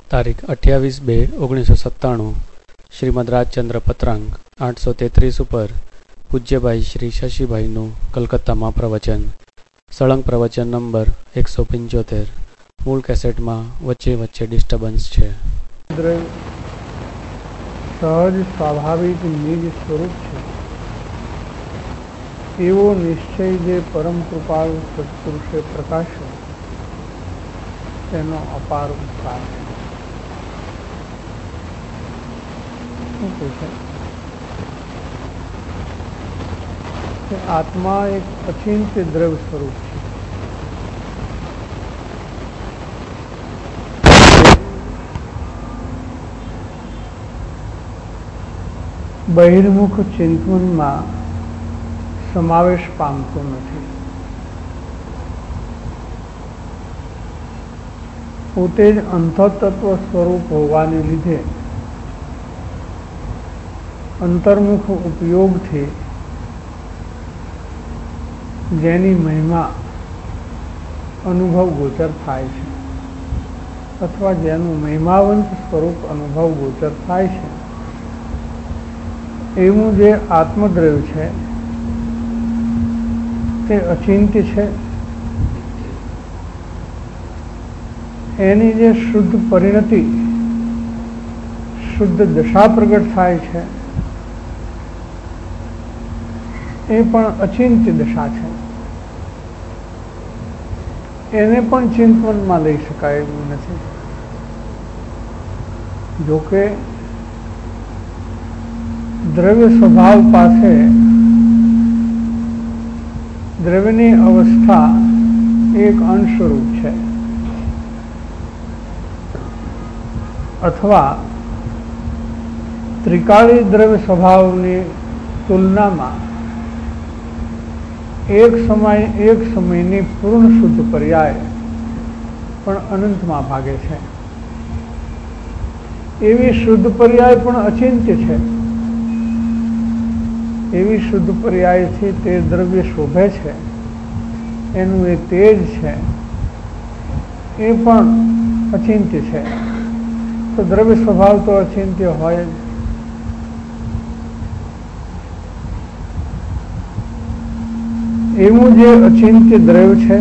તારીખ 28/2/1997 શ્રીમદ રાજચંદ્ર પત્રાંગ 833 ઉપર પૂજ્યભાઈ શ્રી શશીભાઈનું કલકત્તામાં પ્રવચન. સળંગ પ્રવચન નંબર 175. મૂળ કેસેટમાં વચ્ચે વચ્ચે ડિસ્ટર્બન્સ છે. સહજ સ્વાભાવિક નિજ સ્વરૂપ છે એવો નિશ્ચય જે પરમ કૃપાળુ સત્પુરુષે પ્રકાશ્યો તેનો અપાર ઉપકાર છે. શું પૂછે કે આત્મા એક અચિંત્ય દ્રવ્ય સ્વરૂપ છે. બહિર્મુખ ચિંતનમાં સમાવેશ પામતો નથી. પોતે જ અંતઃતત્વ સ્વરૂપ હોવાને લીધે અંતર્મુખ ઉપયોગથી જેની મહિમા અનુભવ ગોચર થાય છે અથવા જેનું મહિમાવંત સ્વરૂપ અનુભવ ગોચર થાય છે એવું જે આત્મદ્રવ્ય છે તે અચિંત્ય છે. એની જે શુદ્ધ પરિણતિ શુદ્ધ દશા પ્રગટ થાય છે એ પણ અચિંત્ય દશા છે. એને પણ ચિંતવનમાં લઈ શકાય એવું નથી. જોકે દ્રવ્ય સ્વભાવ પાસે દ્રવ્યની અવસ્થા એક અંશરૂપ છે અથવા ત્રિકાળી દ્રવ્ય સ્વભાવની તુલનામાં એક સમયની પૂર્ણ શુદ્ધ પર્યાય પણ અનંતમાં ભાગે છે. એવી શુદ્ધ પર્યાય પણ અચિંત્ય છે. એવી શુદ્ધ પર્યાયથી તે દ્રવ્ય શોભે છે, એનું એ તેજ છે, એ પણ અચિંત્ય છે. તો દ્રવ્ય સ્વભાવ તો અચિંત્ય હોય જ. એવું જે અચિંત્ય દ્રવ્ય છે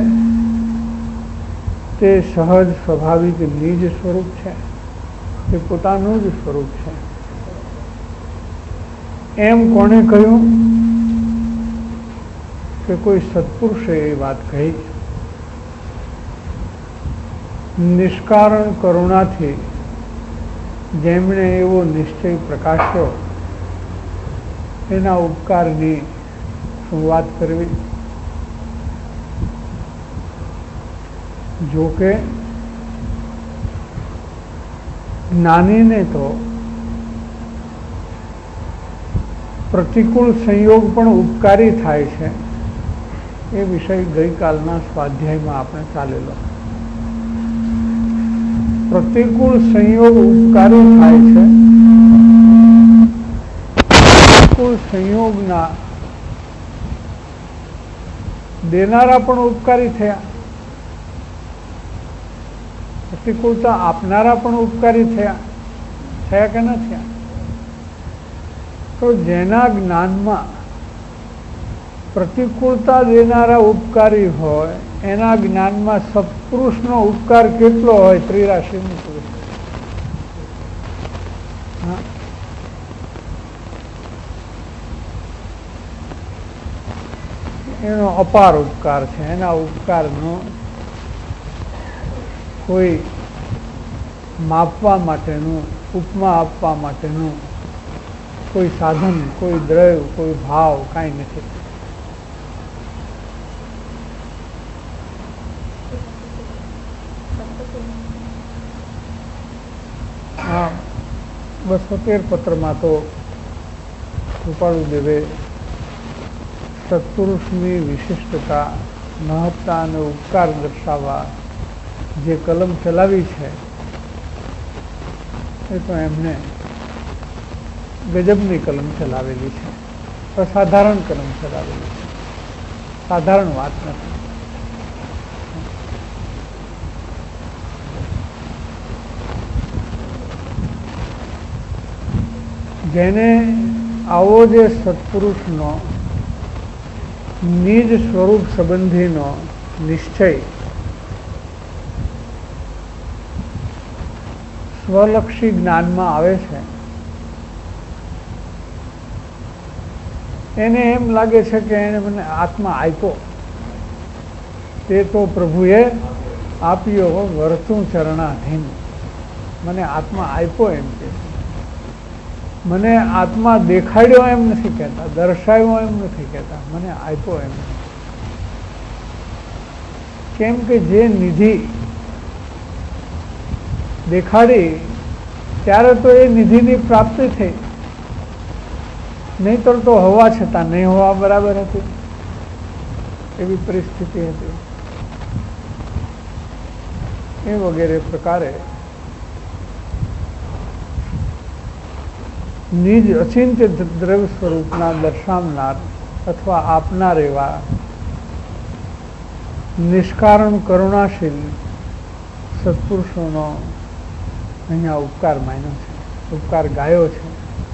તે સહજ સ્વાભાવિક નિજ સ્વરૂપ છે. તે પોતાનું જ સ્વરૂપ છે. એમ કોણે કહ્યું કે કોઈ સત્પુરુષે એ વાત કહી. નિષ્કારણ કરુણાથી જેમણે એવો નિશ્ચય પ્રકાશ્યો એના ઉપકારની વાત કરવી. જોકે જ્ઞાનીને તો પ્રતિકૂળ સંયોગ પણ ઉપકારી થાય છે. એ વિષય ગઈકાલના સ્વાધ્યાયમાં આપણે ચાલેલો. પ્રતિકૂળ સંયોગ ઉપકારી થાય છે. પ્રતિકૂળ સંયોગના દેનારા પણ ઉપકારી થયા, પ્રતિકૂળતા આપનારા પણ ઉપકારી થયા કે ન થયા? તો જેના જ્ઞાનમાં પ્રતિકૂળતા દેનારા ઉપકારી હોય એના જ્ઞાનમાં સત્પુરુષનો ઉપકાર કેટલો હોય? ત્રિરાશિનું પુરુષ. એનો અપાર ઉપકાર છે. એના ઉપકારનો કોઈ માપવા માટેનું, ઉપમા આપવા માટેનું કોઈ સાધન, કોઈ દ્રવ્ય, કોઈ ભાવ કાંઈ નથી. હા, 213 પત્રમાં તો કૃપાળુ દેવે સત્પુરુષની વિશિષ્ટતા, મહત્તા અને ઉપકાર દર્શાવવા જે કલમ ચલાવી છે એ તો એમને ગજબની કલમ ચલાવેલી છે. અસાધારણ કલમ ચલાવેલી છે. સાધારણ વાત નથી. જેને આવો જે સત્પુરુષનો નિજ સ્વરૂપ સંબંધીનો નિશ્ચય સ્વલક્ષી જ્ઞાનમાં આવે છે, એને એમ લાગે છે કે એને મને આત્મા આપ્યો, તે તો પ્રભુએ આપ્યો વર્તું ચરણાધીન. મને આત્મા આપ્યો એમ કે છે. મને આત્મા દેખાડ્યો એમ નથી કહેતા, દર્શાવ્યો એમ નથી કહેતા, મને આપ્યો એમ. કેમ કે જે નિધિ દેખાડી ત્યારે તો એ નિધિની પ્રાપ્તિ થઈ, નહીંતર તો હોવા છતાં નહીં હોવા બરાબર હતી, એવી પરિસ્થિતિ હતી. એ વગેરે પ્રકારે નિજ અચિંત્ય દ્રવ્ય સ્વરૂપના દર્શાવનાર અથવા આપનાર એવા નિષ્કારણ કરુણાશીલ સત્પુરુષોનો અહીંયા ઉપકાર માન્યો છે, ઉપકાર ગાયો છે.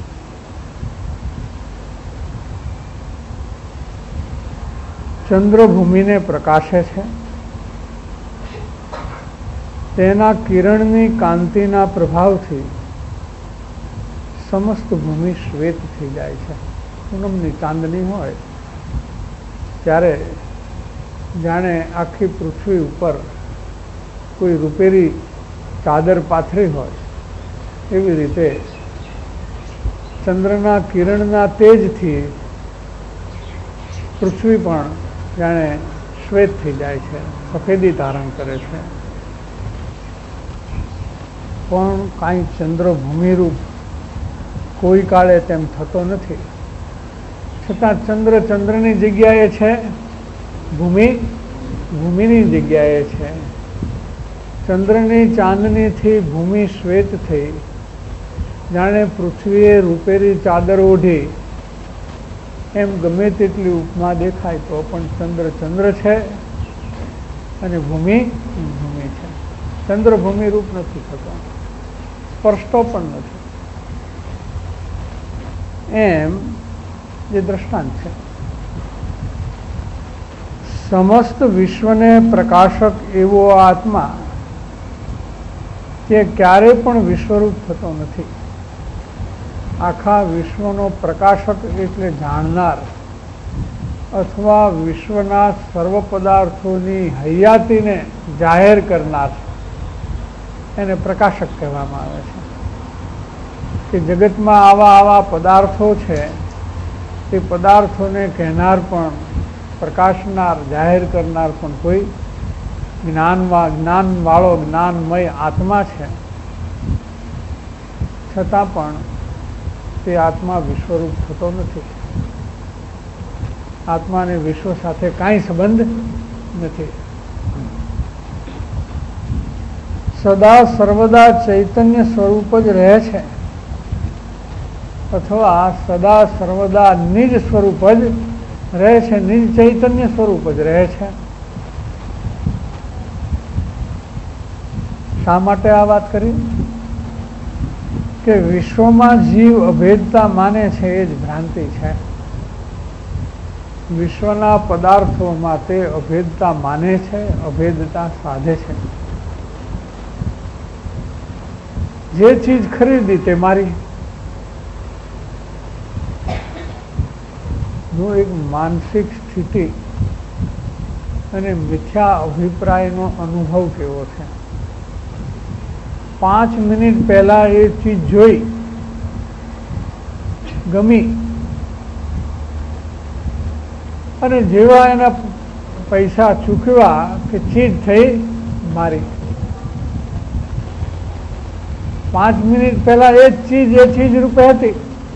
ચંદ્રભૂમિને પ્રકાશે છે, તેના કિરણની કાંતિના પ્રભાવથી સમસ્ત ભૂમિ શ્વેત થઈ જાય છે. પૂનમની ચાંદની હોય ત્યારે જાણે આખી પૃથ્વી ઉપર કોઈ રૂપેરી ચાદર પાથરી હોય એવી રીતે ચંદ્રના કિરણના તેજથી પૃથ્વી પણ જાણે શ્વેત થઈ જાય છે, સફેદી ધારણ કરે છે. પણ કાંઈ ચંદ્રભૂમિરૂપ કોઈ કાળે તેમ થતો નથી. છતાં ચંદ્ર ચંદ્રની જગ્યાએ છે, ભૂમિ ભૂમિની જગ્યાએ છે. ચંદ્રની ચાંદનીથી ભૂમિ શ્વેત થઈ, જાણે પૃથ્વીએ રૂપેરી ચાદર ઓઢી એમ ગમે તેટલી ઉપમા દેખાય તો પણ ચંદ્ર ચંદ્ર છે અને ભૂમિ ભૂમિ છે. ચંદ્ર ભૂમિ રૂપ નથી થતો, સ્પર્શતો પણ નથી. એમ જે દ્રષ્ટાંત છે. સમસ્ત વિશ્વને પ્રકાશક એવો આત્મા તે ક્યારે પણ વિશ્વરૂપ થતો નથી. આખા વિશ્વનો પ્રકાશક એટલે જાણનાર અથવા વિશ્વના સર્વ પદાર્થોની હયાતીને જાહેર કરનાર, એને પ્રકાશક કહેવામાં આવે છે. કે જગતમાં આવા આવા પદાર્થો છે, તે પદાર્થોને કહેનાર પણ, પ્રકાશનાર, જાહેર કરનાર પણ કોઈ જ્ઞાનવાળો જ્ઞાનમય આત્મા છે. છતાં પણ તે આત્મા વિશ્વરૂપ થતો નથી. આત્માને વિશ્વ સાથે કાંઈ સંબંધ નથી. સદા સર્વદા ચૈતન્ય સ્વરૂપ જ રહે છે, અથવા સદા સર્વદા નિજ સ્વરૂપ જ રહે છે, નિજ ચૈતન્ય સ્વરૂપ જ રહે છે. શા માટે આ વાત કરી? કે વિશ્વમાં જીવ અભેદતા માને છે એ જ ભ્રાંતિ છે. વિશ્વના પદાર્થોમાં તે અભેદતા માને છે, અભેદતા સાધે છે. જે ચીજ ખરીદી તે મારી, નો એક માનસિક સ્થિતિ અને મિથ્યા અભિપ્રાયનો અનુભવ કેવો છે. 5 મિનિટ પહેલા એ ચીજ જોઈ, ગમી, અને જેવા એના પૈસા ચૂકવ્યા કે ચીજ થઈ મારી. 5 મિનિટ પહેલા એ ચીજ રૂપે હતી.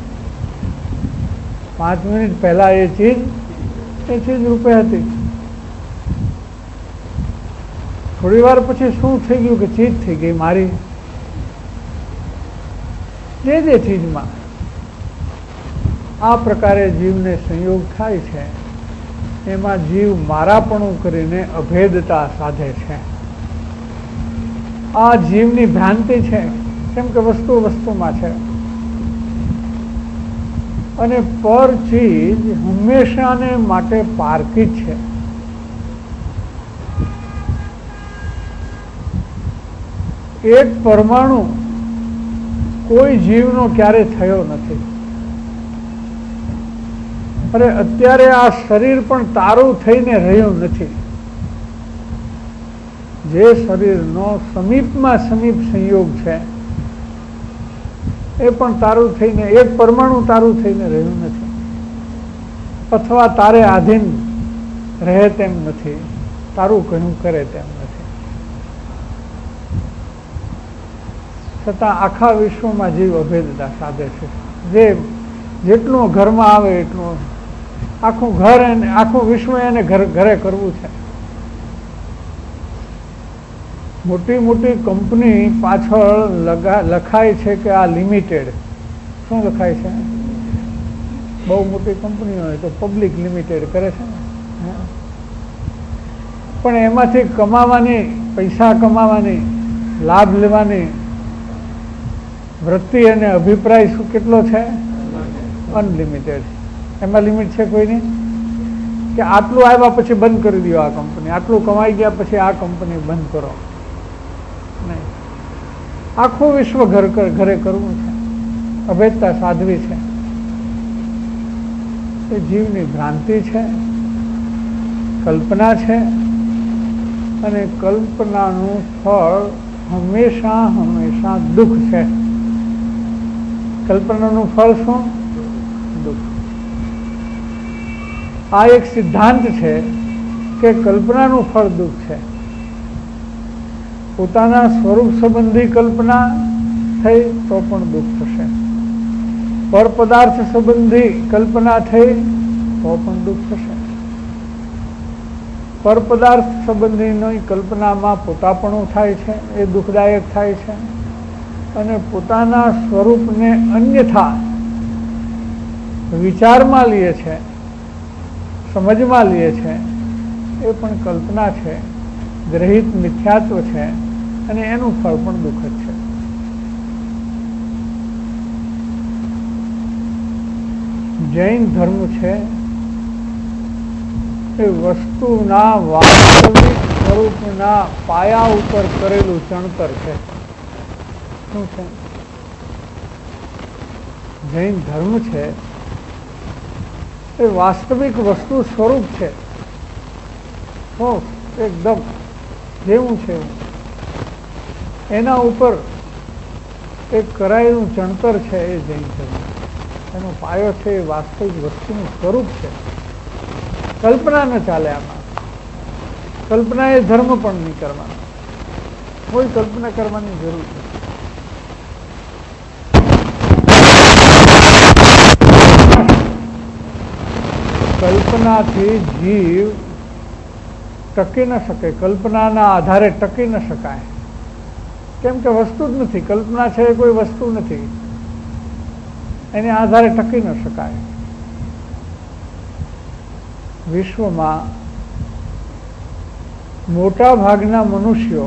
5 મિનિટ પહેલા એ ચીજ રૂપે હતી. થોડી વાર પછી શું થઈ ગયું કે ચીજ થઈ ગઈ મારી. જે ચીજમાં આ પ્રકારે જીવને સંયોગ થાય છે, એમાં જીવ મારાપણું કરીને અભેદતા સાધે છે. આ જીવની ભ્રાંતિ છે. કેમ કે વસ્તુ વસ્તુમાં છે. અને પર ચીજ હંમેશાને માટે પારકી જ છે. એક પરમાણુ કોઈ જીવનો ક્યારે થયો નથી. અરે અત્યારે આ શરીર પણ તારું થઈને રહ્યું નથી. જે શરીરનો સમીપમાં સમીપ સંયોગ છે એ પણ તારું થઈને, એક પરમાણુ તારું થઈને રહ્યું નથી, અથવા તારે આધીન રહે તેમ નથી, તારું કહ્યું કરે તેમ નથી. છતાં આખા વિશ્વમાં જીવ અભેદતા સાધે છે. જેટલું ઘરમાં આવે એટલું આખું ઘર, આખું વિશ્વ એને ઘરે કરવું છે. મોટી મોટી કંપની પાછળ લખાય છે કે આ લિમિટેડ. શું લખાય છે? બહુ મોટી કંપની હોય તો પબ્લિક લિમિટેડ કરે છે ને, પણ એમાંથી કમાવાની, પૈસા કમાવાની, લાભ લેવાની વૃત્તિ અને અભિપ્રાય શું કેટલો છે? અનલિમિટેડ. એમાં લિમિટ છે કોઈની? કે આટલું આવ્યા પછી બંધ કરી દો આ કંપની, આટલું કમાઈ ગયા પછી આ કંપની બંધ કરો. નહીં, આખું વિશ્વ ઘરે કરવું છે. અભેદતા સાધવી છે. એ જીવની ભ્રાંતિ છે, કલ્પના છે, અને કલ્પનાનું ફળ હંમેશા હંમેશા દુઃખ છે. કલ્પનાનું ફળ શું? દુઃખ. આ એક સિદ્ધાંત છે કે કલ્પનાનું ફળ દુઃખ છે. પોતાના સ્વરૂપ સંબંધી કલ્પના થઈ તો પણ દુઃખ થશે. પર પદાર્થ સંબંધી કલ્પના થઈ તો પણ દુઃખ થશે. પર પદાર્થ સંબંધીની કલ્પનામાં પોતાપણું થાય છે, એ દુઃખદાયક થાય છે. અને પોતાના સ્વરૂપને અન્યથા વિચારમાં લે છે, સમજમાં લે છે, એ પણ કલ્પના છે, ગ્રહિત મિથ્યાત્વ છે, અને એનું ફળ પણ દુઃખ જ છે. જૈન ધર્મ છે એ વસ્તુના વાસ્તવિક સ્વરૂપના પાયા ઉપર કરેલું ચણતર છે. શું છે? જૈન ધર્મ છે એ વાસ્તવિક વસ્તુ સ્વરૂપ છે. એકદમ જેવું છે એના ઉપર એક કરાયેલું ચણતર છે એ જૈન ધર્મ. એનો પાયો છે એ વાસ્તવિક વસ્તુનું સ્વરૂપ છે. કલ્પના ન ચાલે આમાં. કલ્પના એ ધર્મ પણ નહીં કરવાનો. કોઈ કલ્પના કરવાની જરૂર નથી. કલ્પનાથી જીવ ટકી ન શકે. કલ્પનાના આધારે ટકી ન શકાય. કેમ કે વસ્તુ જ નથી. કલ્પના છે એ કોઈ વસ્તુ નથી. એને આધારે ટકી ન શકાય. વિશ્વમાં મોટા ભાગના મનુષ્યો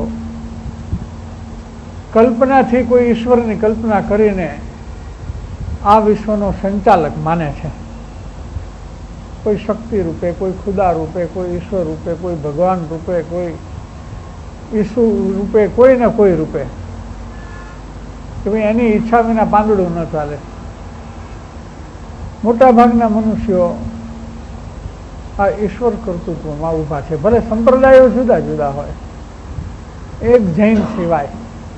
કલ્પનાથી કોઈ ઈશ્વરની કલ્પના કરીને આ વિશ્વનો સંચાલક માને છે. કોઈ શક્તિ રૂપે, કોઈ ખુદા રૂપે, કોઈ ઈશ્વર રૂપે, કોઈ ભગવાન રૂપે, કોઈ ઈસુ રૂપે, કોઈ ને કોઈ રૂપે, કે ભાઈ એની ઈચ્છા વિના પાંદડું ન ચાલે. મોટા ભાગના મનુષ્યો આ ઈશ્વર કર્તૃત્વમાં ઊભા છે. ભલે સંપ્રદાયો જુદા જુદા હોય, એક જૈન સિવાય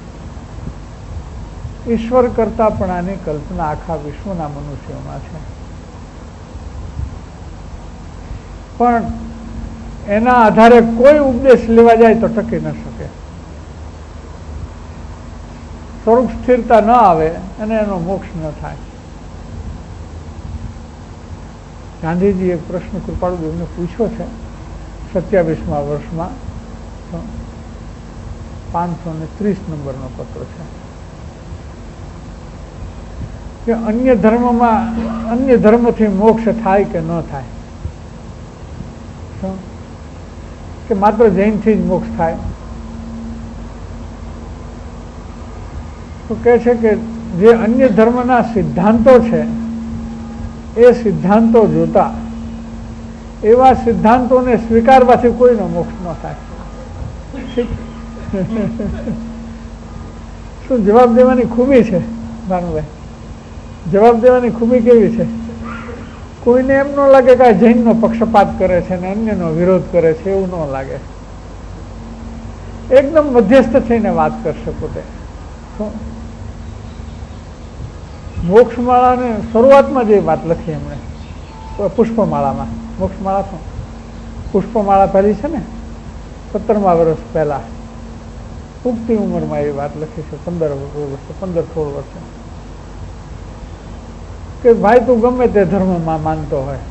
ઈશ્વર કરતાપણાની કલ્પના આખા વિશ્વના મનુષ્યોમાં છે. પણ એના આધારે કોઈ ઉપદેશ લેવા જાય તો ટકી ન શકે. સ્વરૂપ સ્થિરતા ન આવે અને એનો મોક્ષ ન થાય. ગાંધીજી એક પ્રશ્ન કૃપાળુદેવને પૂછ્યો છે 27મા વર્ષમાં, 530 નંબરનો પત્ર છે, કે અન્ય ધર્મમાં, અન્ય ધર્મથી મોક્ષ થાય કે ન થાય? કે માત્ર જૈનથી જ મોક્ષ થાય? તો કહે છે કે જે અન્ય ધર્મના સિદ્ધાંતો છે એ સિદ્ધાંતો જોતા એવા સિદ્ધાંતોને સ્વીકારવાથી કોઈનો મોક્ષ ન થાય. શું જવાબ દેવાની ખૂબી છે ભાનુભાઈ? જવાબ દેવાની ખૂબી કેવી છે? કોઈને એમ ન લાગે કે આ જૈનનો પક્ષપાત કરે છે ને અન્યનો વિરોધ કરે છે, એવું ન લાગે. એકદમ મધ્યસ્થ થઈને વાત કરશે પોતે. મોક્ષમાળાને શરૂઆતમાં જે વાત લખી એમણે પુષ્પમાળામાં, મોક્ષમાળા શું પુષ્પમાળા પહેલી છે ને 17મા વર્ષ પહેલા ઉગતી ઉંમરમાં એ વાત લખી છે, 15-16 વર્ષે, કે ભાઈ તું ગમે તે ધર્મમાં માનતો હોય,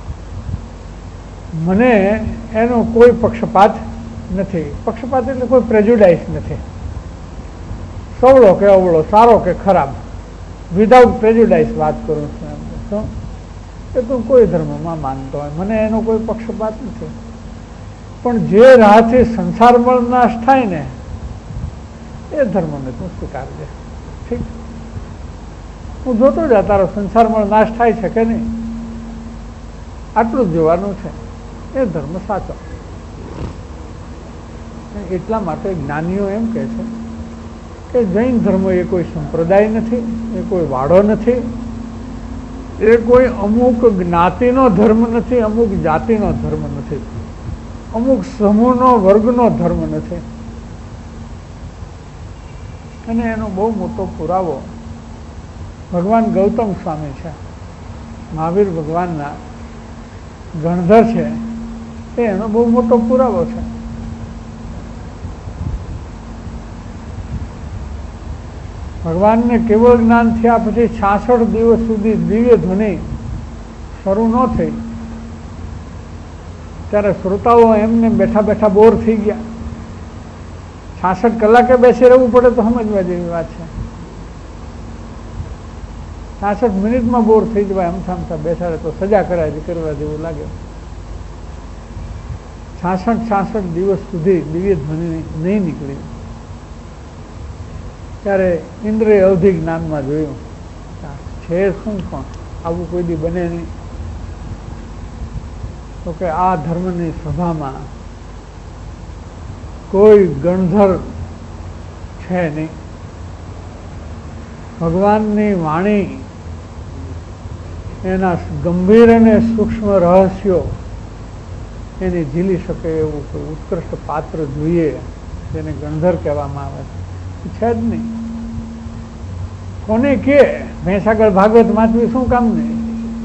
મને એનો કોઈ પક્ષપાત નથી. પક્ષપાત એટલે કોઈ પ્રેજ્યુડાઇસ નથી. સવળો કે અવળો, સારો કે ખરાબ, વિધાઉટ પ્રેજ્યુડાઇસ વાત કરું છું. કે તું કોઈ ધર્મમાં માનતો હોય, મને એનો કોઈ પક્ષપાત નથી. પણ જે રાહથી સંસાર બળ નાશ થાય ને એ ધર્મને તું સ્વીકારજે. ઠીક, હું જોતો જા તારો સંસારમાં નાશ થાય છે કે નહીં, આટલું જ જોવાનું છે. એ ધર્મ સાચો. એટલા માટે જ્ઞાનીઓ એમ કહે છે કે જૈન ધર્મ એ કોઈ સંપ્રદાય નથી, એ કોઈ વાડો નથી, એ કોઈ અમુક જ્ઞાતિનો ધર્મ નથી, અમુક જાતિનો ધર્મ નથી, અમુક સમૂહનો વર્ગનો ધર્મ નથી. અને એનો બહુ મોટો પુરાવો ભગવાન ગૌતમ સ્વામી છે, મહાવીર ભગવાનના ગણધર છે, એનો બહુ મોટો પુરાવો છે. ભગવાનને કેવળ જ્ઞાન થયા પછી 66 દિવસ સુધી દિવ્ય ધ્વનિ શરૂ ન થઈ ત્યારે શ્રોતાઓ એમને બેઠા બેઠા બોર થઈ ગયા. 66 કલાકે બેસી રહેવું પડે તો સમજવા જેવી વાત છે. 66 મિનિટમાં બોર થઈ જવાય, અમથા બેઠા રહે તો સજા કરાય કરવા જેવું લાગે. 66 દિવસ સુધી દિવ્ય ધ્વનિ નહીં નીકળી ત્યારે ઇન્દ્રે અવધિ જ્ઞાનમાં જોયું છે શું, પણ આવું કોઈ દી બને નહીં. તો કે આ ધર્મની સભામાં કોઈ ગણધર છે નહીં. ભગવાનની વાણી એના ગંભીર અને સૂક્ષ્મ રહસ્યો એને ઝીલી શકે એવું કોઈ ઉત્કૃષ્ટ પાત્ર જોઈએ જેને ગણધર કહેવામાં આવે છે જ નહીં. કોને કે ભેંસ આગળ ભાગવત વાંચવી શું કામ નહીં?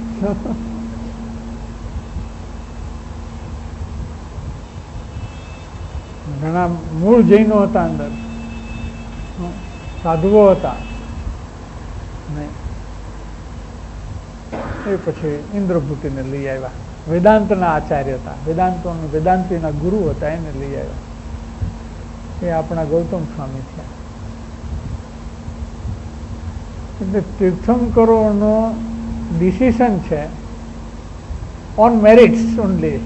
ઘણા મૂળ જૈનો હતા, અંદર સાધુઓ હતા, એ પછી ઇન્દ્રભૂતિને લઈ આવ્યા. વેદાંતના આચાર્ય હતા, વેદાંતિના ગુરુ હતા, એને લઈ આવ્યા. એ આપણા ગૌતમ સ્વામી થયા. એટલે તીર્થંકરોનો ડિસિઝન છે ઓન મેરિટ્સ ઓનલી,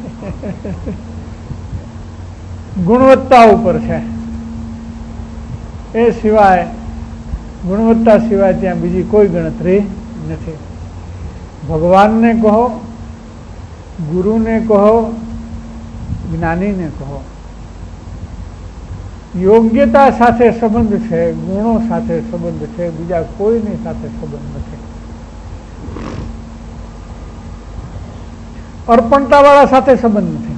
ગુણવત્તા ઉપર છે. એ સિવાય ગુણવત્તા સિવાય ત્યાં બીજી કોઈ ગણતરી નથી. ભગવાનને કહો, ગુરુને કહો, જ્ઞાનીને કહો, યોગ્યતા સાથે સંબંધ છે, ગુણો સાથે સંબંધ છે, બીજા કોઈની સાથે સંબંધ નથી. અર્પણતાવાળા સાથે સંબંધ નથી.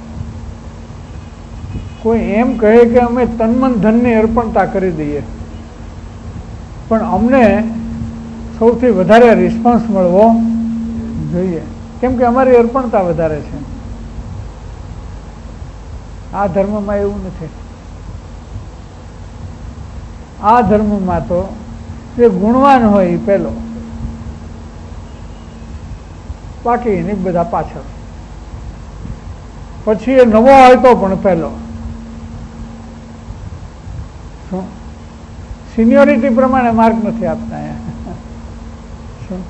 કોઈ એમ કહે કે અમે તનમન ધનની અર્પણતા કરી દઈએ, પણ અમને સૌથી વધારે રિસ્પોન્સ મળવો જોઈએ, કેમ કે અમારી અર્પણતા વધારે છે. આ ધર્મમાં એવું નથી. આ ધર્મમાં તો જે ગુણવાન હોય એ પહેલો, બાકી એની બધા પાછળ, પછી એ નવો હોય તો પણ પહેલો. શું સિનિયોરિટી પ્રમાણે માર્ક નથી આપતા. શું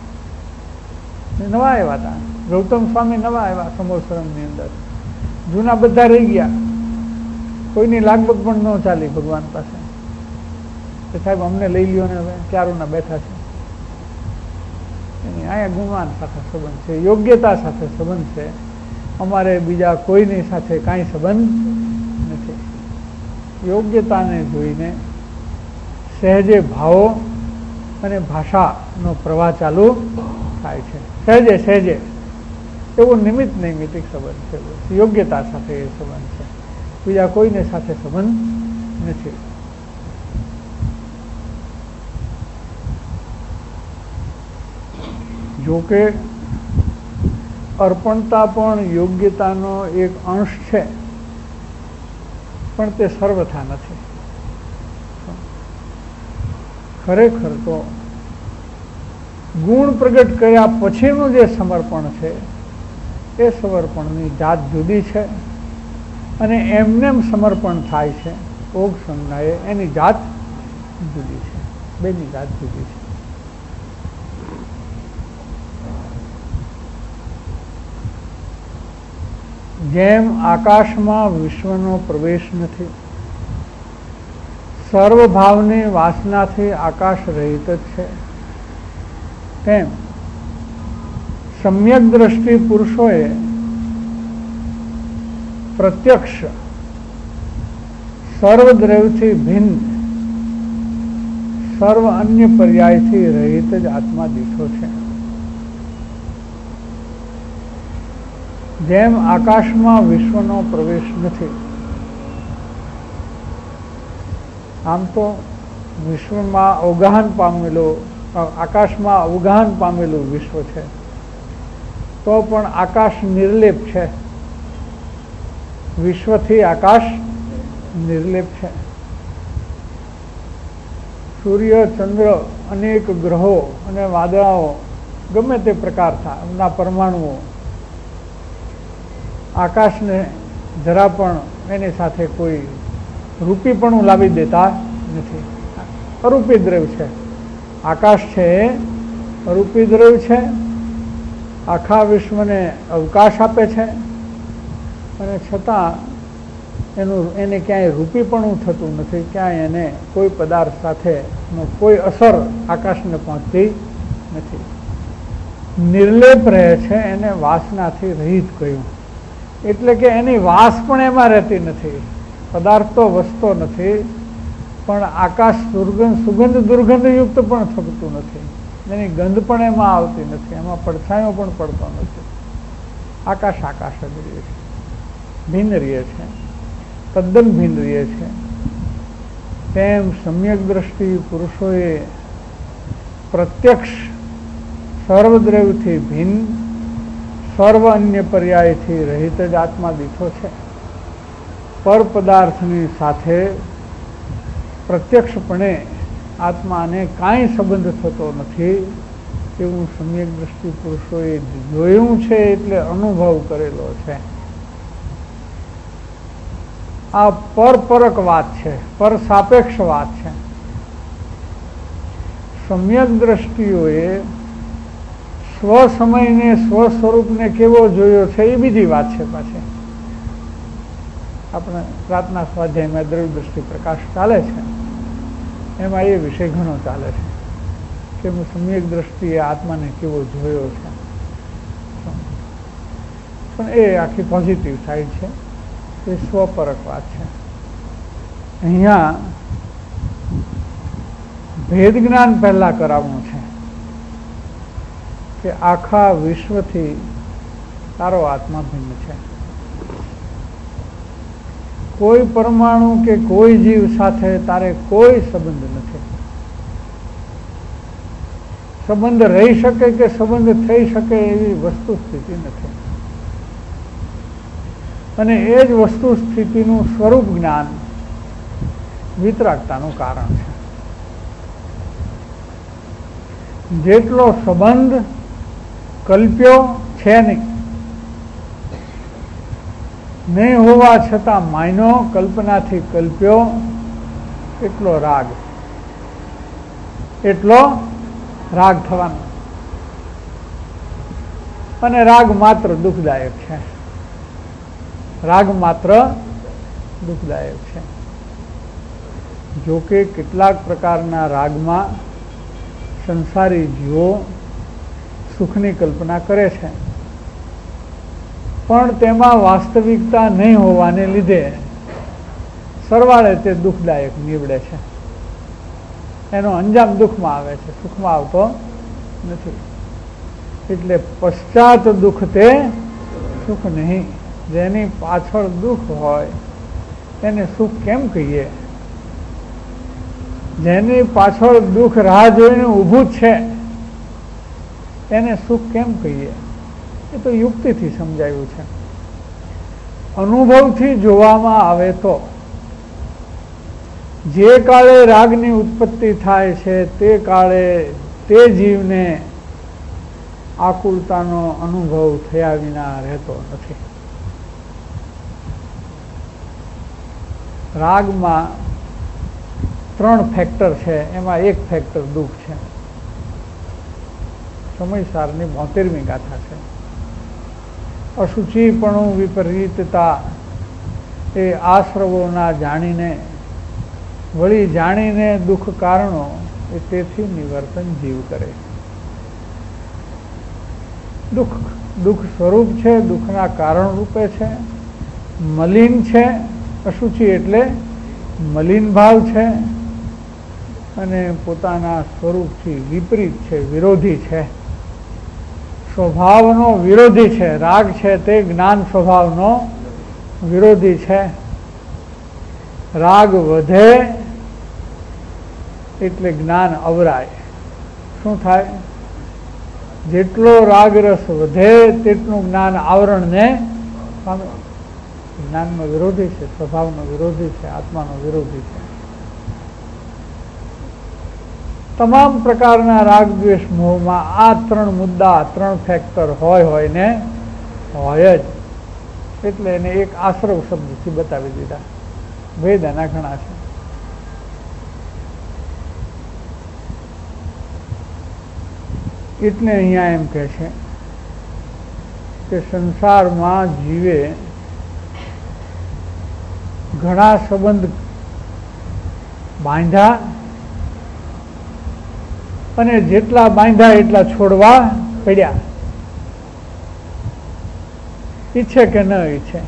નવા આવ્યા હતા ગૌતમ સ્વામી, નવા આવ્યા સમોસરમની અંદર, જૂના બધા રહી ગયા. કોઈની લાગવગ પણ ન ચાલી ભગવાન પાસે કે સાહેબ અમને લઈ લ્યો ને હવે ક્યારોના બેઠા છે. એની અહીંયા ગુણવાન સાથે સંબંધ છે, યોગ્યતા સાથે સંબંધ છે. અમારે બીજા કોઈની સાથે કાંઈ સંબંધ નથી. યોગ્યતાને જોઈને સહેજે ભાવો અને ભાષાનો પ્રવાહ ચાલુ થાય છે. સહેજે સહેજે એવો નૈમિતિક સંબંધ છે. યોગ્યતા સાથે એ સંબંધ છે, બીજા કોઈને સાથે સંબંધ નથી. જોકે અર્પણતા પણ યોગ્યતાનો એક અંશ છે, પણ તે સર્વથા નથી. ખરેખર તો ગુણ પ્રગટ કર્યા પછીનું જે સમર્પણ છે એ સમર્પણની જાત જુદી છે, અને એમનેમ સમર્પણ થાય છે ઓગ સંજ્ઞાએ, એની જાત જુદી છે. બેની જાત જુદી છે. જેમ આકાશમાં વિશ્વનો પ્રવેશ નથી, સર્વભાવની વાસનાથી આકાશ રહિત જ છે, તેમ સમ્યક દ્રષ્ટિ પુરુષોએ પ્રત્યક્ષ સર્વદ્રવ્યથી ભિન્ન સર્વ અન્ય પર્યાયથી રહિત જ આત્મા દીઠો છે. જેમ આકાશમાં વિશ્વનો પ્રવેશ નથી, આમ તો વિશ્વમાં અવગાહન પામેલું, આકાશમાં અવગાહન પામેલું વિશ્વ છે, તો પણ આકાશ નિર્લેપ છે. વિશ્વથી આકાશ નિર્લેપ છે. સૂર્ય, ચંદ્ર, અનેક ગ્રહો અને વાદળાઓ, ગમે તે પ્રકારના પરમાણુઓ આકાશને જરા પણ એની સાથે કોઈ રૂપીપણું લાવી દેતા નથી. અરૂપી દ્રવ્ય છે આકાશ છે, અરૂપી દ્રવ્ય છે. આખા વિશ્વને અવકાશ આપે છે, અને છતાં એને ક્યાંય રૂપીપણું થતું નથી. ક્યાંય એને કોઈ પદાર્થ સાથેનો કોઈ અસર આકાશને પહોંચતી નથી. નિર્લેપ રહે છે. એને વાસનાથી રહિત કહ્યું, એટલે કે એની વાસ પણ એમાં રહેતી નથી. પદાર્થ તો વસતો નથી, પણ આકાશ સુગંધ દુર્ગંધયુક્ત પણ થતું નથી. એની ગંધ પણ એમાં આવતી નથી, એમાં પડછાયો પણ પડતો નથી. આકાશ આકાશ જ રહે છે, ભિન્ન રહે છે, તદ્દન ભિન્ન રહે છે. તેમ સમ્યક દ્રષ્ટિ પુરુષોએ પ્રત્યક્ષ સર્વદ્રવ્યથી ભિન્ન સર્વ અન્ય પર્યાયથી રહિત જ આત્મા દીઠો છે. પર પદાર્થની સાથે પ્રત્યક્ષપણે આત્માને કાંઈ સંબંધ થતો નથી, એવું સમ્યક દ્રષ્ટિ પુરુષોએ જોયું છે, એટલે અનુભવ કરેલો છે. આ પરપરક વાત છે, પર સાપેક્ષ વાત છે. સમ્યક દ્રષ્ટિઓએ સ્વસમયને સ્વસ્વરૂપને કેવો જોયો છે એ બીજી વાત છે. પાછી આપણે રાતના સ્વાધ્યાયમાં દ્રવ્ય દ્રષ્ટિ પ્રકાશ ચાલે છે, એમાં એ વિષય ઘણો ચાલે છે કે હું સમ્યક દ્રષ્ટિએ આત્માને કેવો જોયો છે. પણ એ આખી પોઝિટિવ સાઈડ છે, એ સ્વપરક વાત છે. અહીંયા ભેદ જ્ઞાન પહેલા કરાવવું છે કે આખા વિશ્વથી તારો આત્મા ભિન્ન છે. કોઈ પરમાણુ કે કોઈ જીવ સાથે તારે કોઈ સંબંધ નથી. સંબંધ રહી શકે કે સંબંધ થઈ શકે એવી વસ્તુ સ્થિતિ નથી. અને એ જ વસ્તુ સ્થિતિનું સ્વરૂપ જ્ઞાન વિતરાગતાનું કારણ છે. જેટલો સંબંધ કલ્પ્યો છે નહીં હોવા છતાં માયનો કલ્પનાથી કલ્પ્યો, એટલો રાગ થવાનો. અને રાગ માત્ર દુઃખદાયક છે. રાગ માત્ર દુઃખદાયક છે. જોકે કેટલાક પ્રકારના રાગમાં સંસારી જીવો સુખની કલ્પના કરે છે, પણ તેમાં વાસ્તવિકતા નહીં હોવાને લીધે સરવાળે તે દુઃખદાયક નીવડે છે. એનો અંજામ દુઃખમાં આવે છે, સુખમાં આવતો નથી. એટલે પશ્ચાત દુઃખ તે સુખ નહીં. જેની પાછળ દુઃખ હોય એને સુખ કેમ કહીએ? જેની પાછળ દુઃખ રાહ જોઈને ઊભું છે એને સુખ કેમ કહીએ? એ તો યુક્તિથી સમજાયું છે. અનુભવથી જોવામાં આવે તો જે કાળે રાગની ઉત્પત્તિ થાય છે તે કાળે તે જીવને આકુલતાનો અનુભવ થયા વિના રહેતો નથી. રાગમાં 3 ફેક્ટર છે, એમાં એક ફેક્ટર દુઃખ છે. સમયસારની 72મી ગાથા છે. અશુચિપણું વિપરીતતા એ આશ્રવોના જાણીને વળી જાણીને દુઃખ કારણો એ તેથી નિવર્તન જીવ કરે. દુઃખ સ્વરૂપ છે, દુઃખના કારણ રૂપે છે, મલિન છે. અશુચિ એટલે મલિન ભાવ છે અને પોતાના સ્વરૂપથી વિપરીત છે, વિરોધી છે, સ્વભાવનો વિરોધી છે. રાગ છે તે જ્ઞાન સ્વભાવનો વિરોધી છે. રાગ વધે એટલે જ્ઞાન અવરાય. શું થાય? જેટલો રાગ રસ વધે તેટલું જ્ઞાન આવરણને પામે. જ્ઞાનનો વિરોધી છે, સ્વભાવનો વિરોધી છે, આત્માનો વિરોધી છે. તમામ પ્રકારના રાગ દ્વેષ મોહમાં આ 3 મુદ્દા, 3 ફેક્ટર હોય ને હોય જ. એટલે એને એક આશ્રવ શબ્દથી બતાવી દીધા. ભેદ એના ઘણા છે. એટલે અહીંયા એમ કહે છે કે સંસારમાં જીવે ઘણા સંબંધ બાંધ્યા અને જેટલા બાંધ્યા એટલા છોડવા પડ્યા. ઈચ્છે કે ન ઈચ્છે.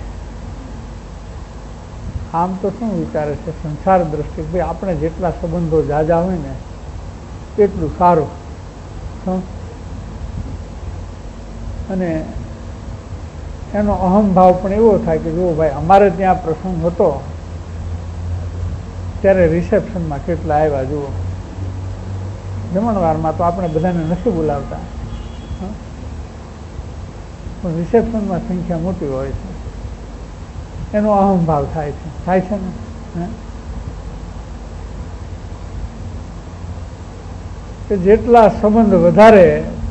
આમ તો શું વિચારે છે સંસાર દ્રષ્ટિ, ભાઈ આપણે જેટલા સંબંધો જાજા હોય ને એટલું સારું. અને એનો અહમભાવ પણ એવો થાય કે જો ભાઈ અમારે ત્યાં પ્રસંગ હતો ત્યારે રિસેપ્શનમાં કેટલા આવ્યા જુઓ. જમણવારમાં તો આપણે બધાને નથી બોલાવતા, પણ રિસેપ્શનમાં સંખ્યા મોટી હોય છે. એનો અહમભાવ થાય છે ને. કે જેટલા સંબંધ વધારે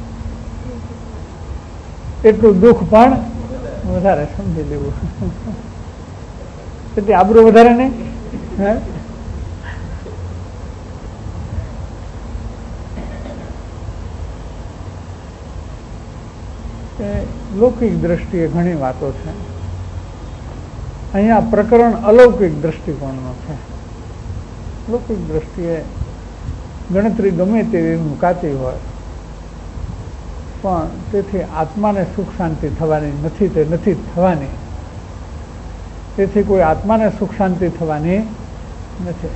એટલું દુઃખ પણ વધારે. સમજી લેવું. એટલે આબરૂ વધારે નહીં. લૌકિક દ્રષ્ટિએ ઘણી વાતો છે. અહીંયા પ્રકરણ અલૌકિક દ્રષ્ટિકોણનો છે. લૌકિક દ્રષ્ટિએ ગણતરી ગમે તેવી મુકાતી હોય પણ તેથી આત્માને સુખ શાંતિ થવાની નથી, તે નથી થવાની. તેથી કોઈ આત્માને સુખ શાંતિ થવાની નથી.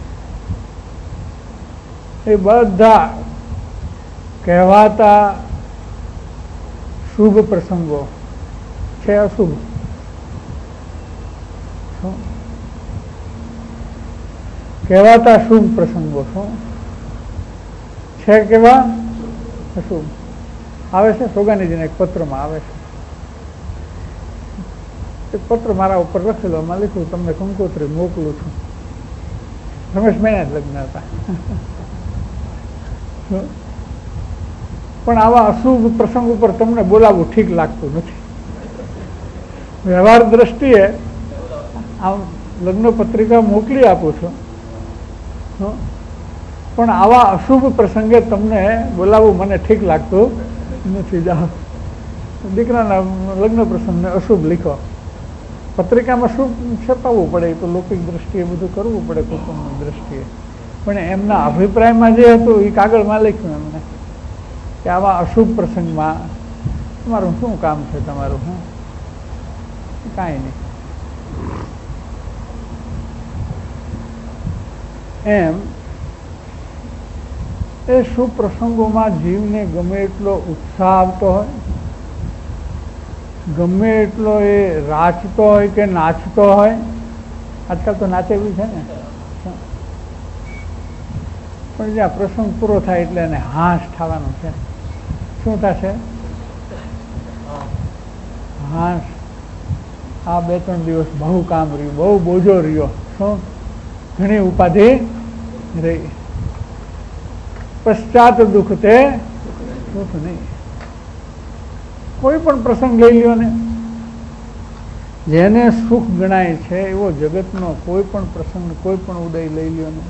એ બધા કહેવાતા શુભ પ્રસંગો છે અશુભ. કહેવાતા શુભ પ્રસંગો શું છે? કેવા અશુભ આવે છે. સોગાનીજીને એક પત્રમાં આવે છે. એક પત્ર મારા ઉપર લખેલો, એમાં લખ્યું તમને કંકોત્રી મોકલું છું. રમેશભાઈના જ લગ્ન હતા. પણ આવા અશુભ પ્રસંગ ઉપર તમને બોલાવવું ઠીક લાગતું નથી. વ્યવહાર દ્રષ્ટિએ આમ લગ્ન પત્રિકા મોકલી આપું છું, પણ આવા અશુભ પ્રસંગે તમને બોલાવવું મને ઠીક લાગતું નથી. જાઓ દીકરાના લગ્ન પ્રસંગને અશુભ લીખો. પત્રિકામાં શુભ છપાવવું પડે, તો લૌકિક દ્રષ્ટિએ બધું કરવું પડે કુટુંબની દ્રષ્ટિએ. પણ એમના અભિપ્રાયમાં જે હતું એ કાગળમાં લખ્યું એમને કે આવા અશુભ પ્રસંગમાં તમારું શું કામ છે? તમારું શું? કાંઈ નહીં. એમ એ સુપ્રસંગોમાં જીવને ગમે એટલો ઉત્સાહ આવતો હોય, ગમે એટલો એ રાચતો હોય કે નાચતો હોય, આજકાલ તો નાચે બી છે ને, પણ જ્યાં પ્રસંગ પૂરો થાય એટલે એને હાશ થવાનું છે. શું થશે? હાશ. આ 2-3 દિવસ બહુ કામ રહ્યું, બહુ બોજો રહ્યો, શું ઘણી ઉપાધિ રહી. પશ્ચાત દુઃખ તે સુખ નહીં. કોઈ પણ પ્રસંગ લઈ લ્યો ને, જેને સુખ ગણાય છે એવો જગતનો કોઈ પણ પ્રસંગ, કોઈ પણ ઉદય લઈ લ્યો ને.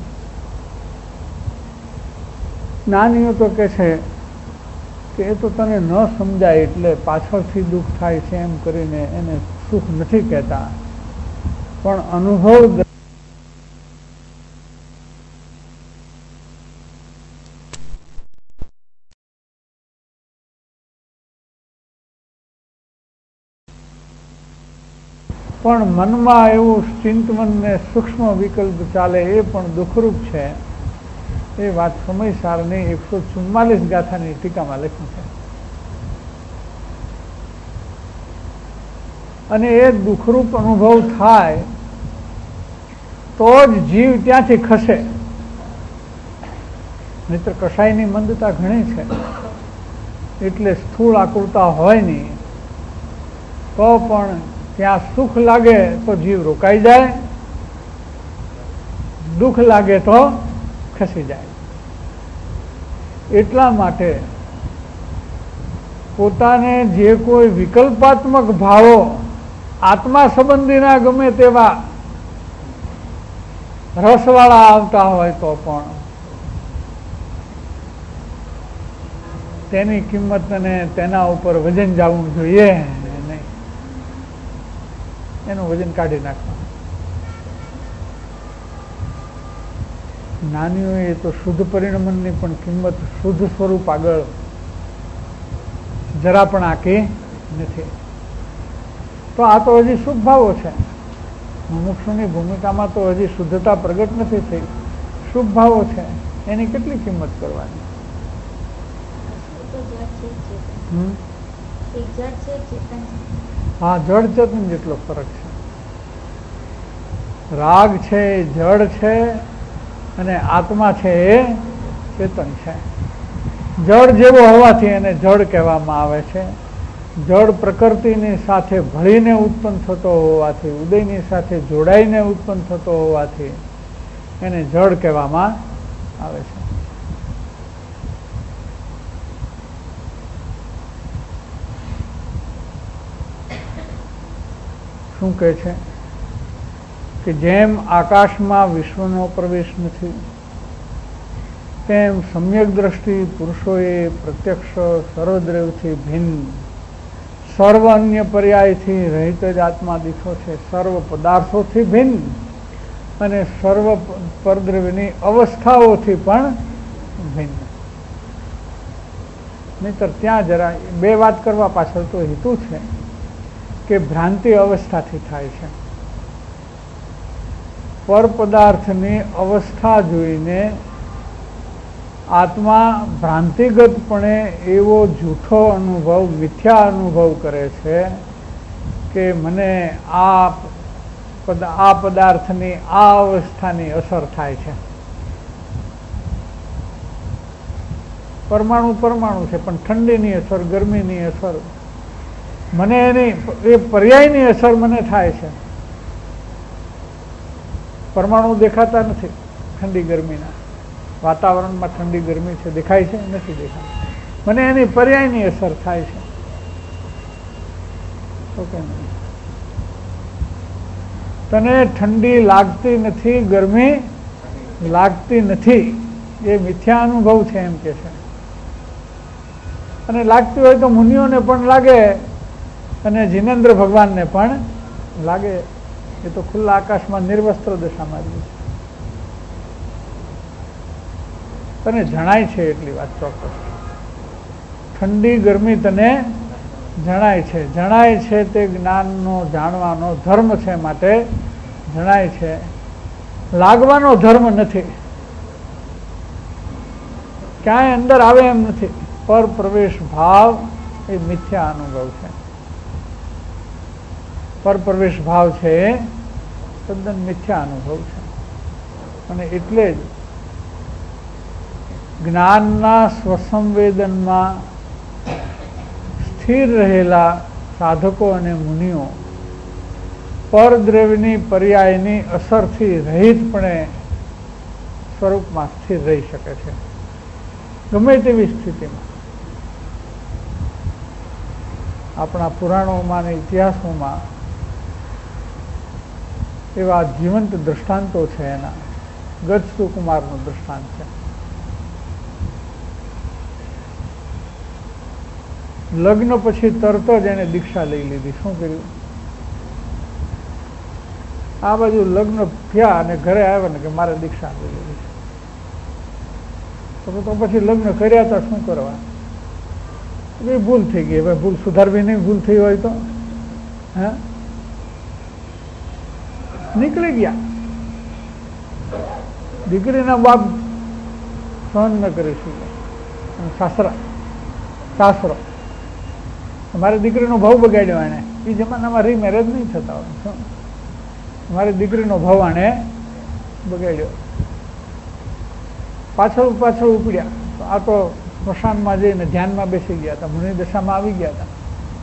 જ્ઞાનીઓ તો કે છે કે એ તો તને ન સમજાય એટલે પાછળથી દુઃખ થાય છે એમ કરીને એને સુખ નથી કહેતા, પણ અનુભવ પણ મનમાં એવું ચિંતન ને સૂક્ષ્મ વિકલ્પ ચાલે એ પણ દુઃખરૂપ છે. એ વાત સમયસારની 144 ગાથાની ટીકામાં લખી છે. અને એ દુઃખરૂપ અનુભવ થાય તો જ જીવ ત્યાંથી ખસે. મિત્ર, કસાયની મંદતા ઘણી છે, એટલે સ્થૂળ આકુરતા હોય નહીં તો પણ ત્યાં સુખ લાગે તો જીવ રોકાઈ જાય, દુઃખ લાગે તો ખસી જાય. એટલા માટે પોતાને જે કોઈ વિકલ્પાત્મક ભાવો આત્મા સંબંધીના ગમે તેવા રસવાળા આવતા હોય તો પણ તેની કિંમત અને તેના ઉપર વજન જવું જોઈએ નહીં. એનું વજન કાઢી નાખવાનું. જ્ઞાનીઓએ તો શુદ્ધ પરિણમનની પણ કિંમત શુદ્ધ સ્વરૂપ આગળ જરા પણ આંકી નથી. તો આ તો હજી શુભ ભાવો છે. મુમુક્ષુની ભૂમિકામાં તો હજી શુદ્ધતા પ્રગટ નથી થઈ. શુભ ભાવો છે, એની કેટલી કિંમત કરવાની? હા, જળ ચેતન જેટલો ફરક છે. રાગ છે એ જળ છે અને આત્મા છે એ ચેતન છે. જળ જેવો હોવાથી એને જળ કહેવામાં આવે છે. જળ પ્રકૃતિની સાથે ભળીને ઉત્પન્ન થતો હોવાથી, ઉદયની સાથે જોડાઈને ઉત્પન્ન થતો હોવાથી એને જળ કહેવામાં આવે છે. શું કહે છે કે જેમ આકાશમાં વિશ્વનો પ્રવેશ નથી, તેમ સમ્યક દ્રષ્ટિ પુરુષોએ પ્રત્યક્ષ સર્વદ્રવ્યથી ભિન્ન સર્વ અન્ય પર્યાયથી રહિત જ આત્મા દીઠો છે. સર્વ પદાર્થોથી ભિન્ન અને સર્વ પરદ્રવ્યની અવસ્થાઓથી પણ ભિન્ન. નહીતર ત્યાં જરા બે વાત કરવા પાછળ તો હેતુ છે કે ભ્રાંતિ અવસ્થાથી થાય છે. પર પદાર્થની અવસ્થા જોઈને આત્મા ભ્રાંતિગતપણે એવો જૂઠો અનુભવ, મિથ્યા અનુભવ કરે છે કે મને આ પદાર્થની આ અવસ્થાની અસર થાય છે. પરમાણુ છે, પણ ઠંડીની અસર, ગરમીની અસર, મને એની એ પર્યાયની અસર મને થાય છે. પરમાણુ દેખાતા નથી ઠંડી ગરમીના. વાતાવરણમાં ઠંડી ગરમી છે, દેખાય છે? નથી દેખાય. મને એની પર્યાયની અસર થાય છે. ઓકે, તને ઠંડી લાગતી નથી, ગરમી લાગતી નથી, એ મિથ્યા અનુભવ છે એમ કે છે. અને લાગતી હોય તો મુનિઓને પણ લાગે અને જીનેન્દ્ર ભગવાનને પણ લાગે. એ તો ખુલ્લા આકાશમાં નિર્વસ્ત્ર દશામાં જ તને જણાય છે એટલી વાત ચોક્કસ. ઠંડી ગરમી તને જણાય છે. જણાય છે તે જ્ઞાનનો જાણવાનો ધર્મ છે, માટે જણાય છે. લાગવાનો ધર્મ નથી, ક્યાંય અંદર આવે એમ નથી. પર પ્રવેશ ભાવ એ મિથ્યા અનુભવ છે. પર પ્રવેશ ભાવ છે એ તદ્દન મિથ્યા અનુભવ છે. અને એટલે જ જ્ઞાનના સ્વસંવેદનમાં સ્થિર રહેલા સાધકો અને મુનિઓ પરદ્રવ્યની પર્યાયની અસરથી રહિતપણે સ્વરૂપમાં સ્થિર રહી શકે છે, ગમે તેવી સ્થિતિમાં. આપણા પુરાણોમાં અને ઇતિહાસોમાં એવા જીવંત દ્રષ્ટાંતો છે. એના ગજસુ કુમારનું દ્રષ્ટાંત છે. લગ્ન પછી તરત જ એને દીક્ષા લઈ લીધી. શું કર્યું? આ બાજુ લગ્ન થયા અને ઘરે આવ્યા ને કે મારે દીક્ષા લઈ લીધી. તો પછી લગ્ન કર્યા હતા, શું કરવા? એ ભૂલ થઈ ગઈ. હવે ભૂલ સુધારવી નહીં. ભૂલ થઈ હોય તો હે નીકળી ગયા. દીકરીના બાપ સહન ન કરી શકે. સાસરો મારી દીકરીનો ભાવ બગાડ્યો એને. એ જમાનામાં રીમેરેજ નહીં થતા હોય. મારી દીકરીનો ભાવ આને બગાડ્યો. પાછળ ઉપડ્યા. આ તો સ્મશાનમાં જઈને ધ્યાનમાં બેસી ગયા હતા. મુનિ દશામાં આવી ગયા હતા.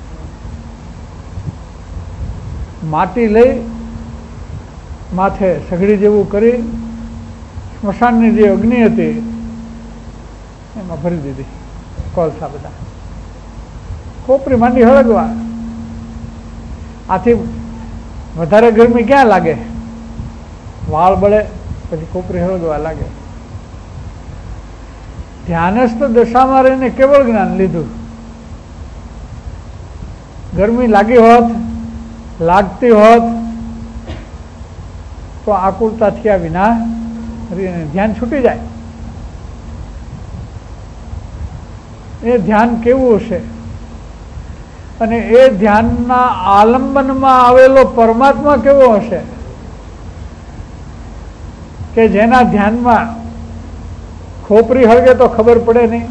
માટી લઈ માથે સઘડી જેવું કરી સ્મશાનની જે અગ્નિ હતી એમાં ભરી દીધી. કોલસા બધા ખોપરી માંડી હળગવા. આથી વધારે ગરમી ક્યાં લાગે? વાળ બળે, પછી ખોપરી હળગવા લાગે. ધ્યાનસ્થ દશામાં રહીને કેવળ જ્ઞાન લીધું. ગરમી લાગી હોત, લાગતી હોત તો આકુળતા થયા વિના ધ્યાન છૂટી જાય. એ ધ્યાન કેવું હશે? અને એ ધ્યાનના આલંબનમાં આવેલો પરમાત્મા કેવો હશે કે જેના ધ્યાનમાં ખોપરી હળગે તો ખબર પડે નહીં?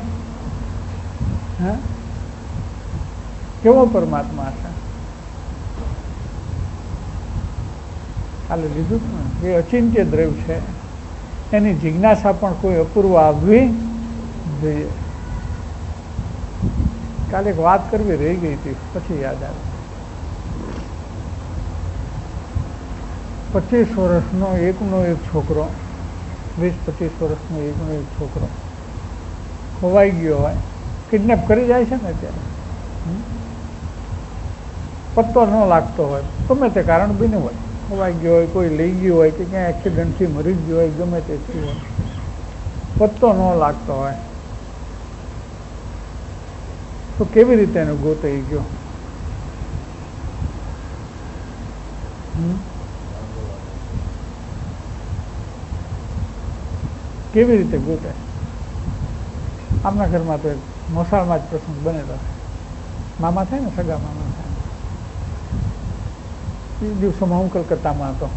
કેવો પરમાત્મા હશે? કાલે લીધું ને, એ અચિંત્ય દ્રવ્ય છે. એની જિજ્ઞાસા પણ કોઈ અપૂર્વ આવવી જોઈએ. કાલે એક વાત કરવી રહી ગઈ હતી, પછી યાદ આવી. 25 વર્ષનો એકનો એક છોકરો, 20-25 વર્ષનો એકનો એક છોકરો ખોવાઈ ગયો હોય, કિડનેપ કરી જાય છે ને અત્યારે, પત્તો ન લાગતો હોય, ગમે તે કારણ બન્યું હોય, ખોવાઈ ગયો હોય, કોઈ લઈ ગયું હોય કે ક્યાંય એક્સિડન્ટથી મરી ગયો હોય, ગમે તે થયું હોય, પત્તો ન લાગતો હોય, તો કેવી રીતે એને ગોતાઈ ગયો? કેવી રીતે ગોતે? આમના ઘરમાં તો મોસાળમાં જ પ્રસંગ બનેલો. મામા થાય ને, સગા મામા થાય. એ દિવસોમાં હું કલકત્તામાં હતો.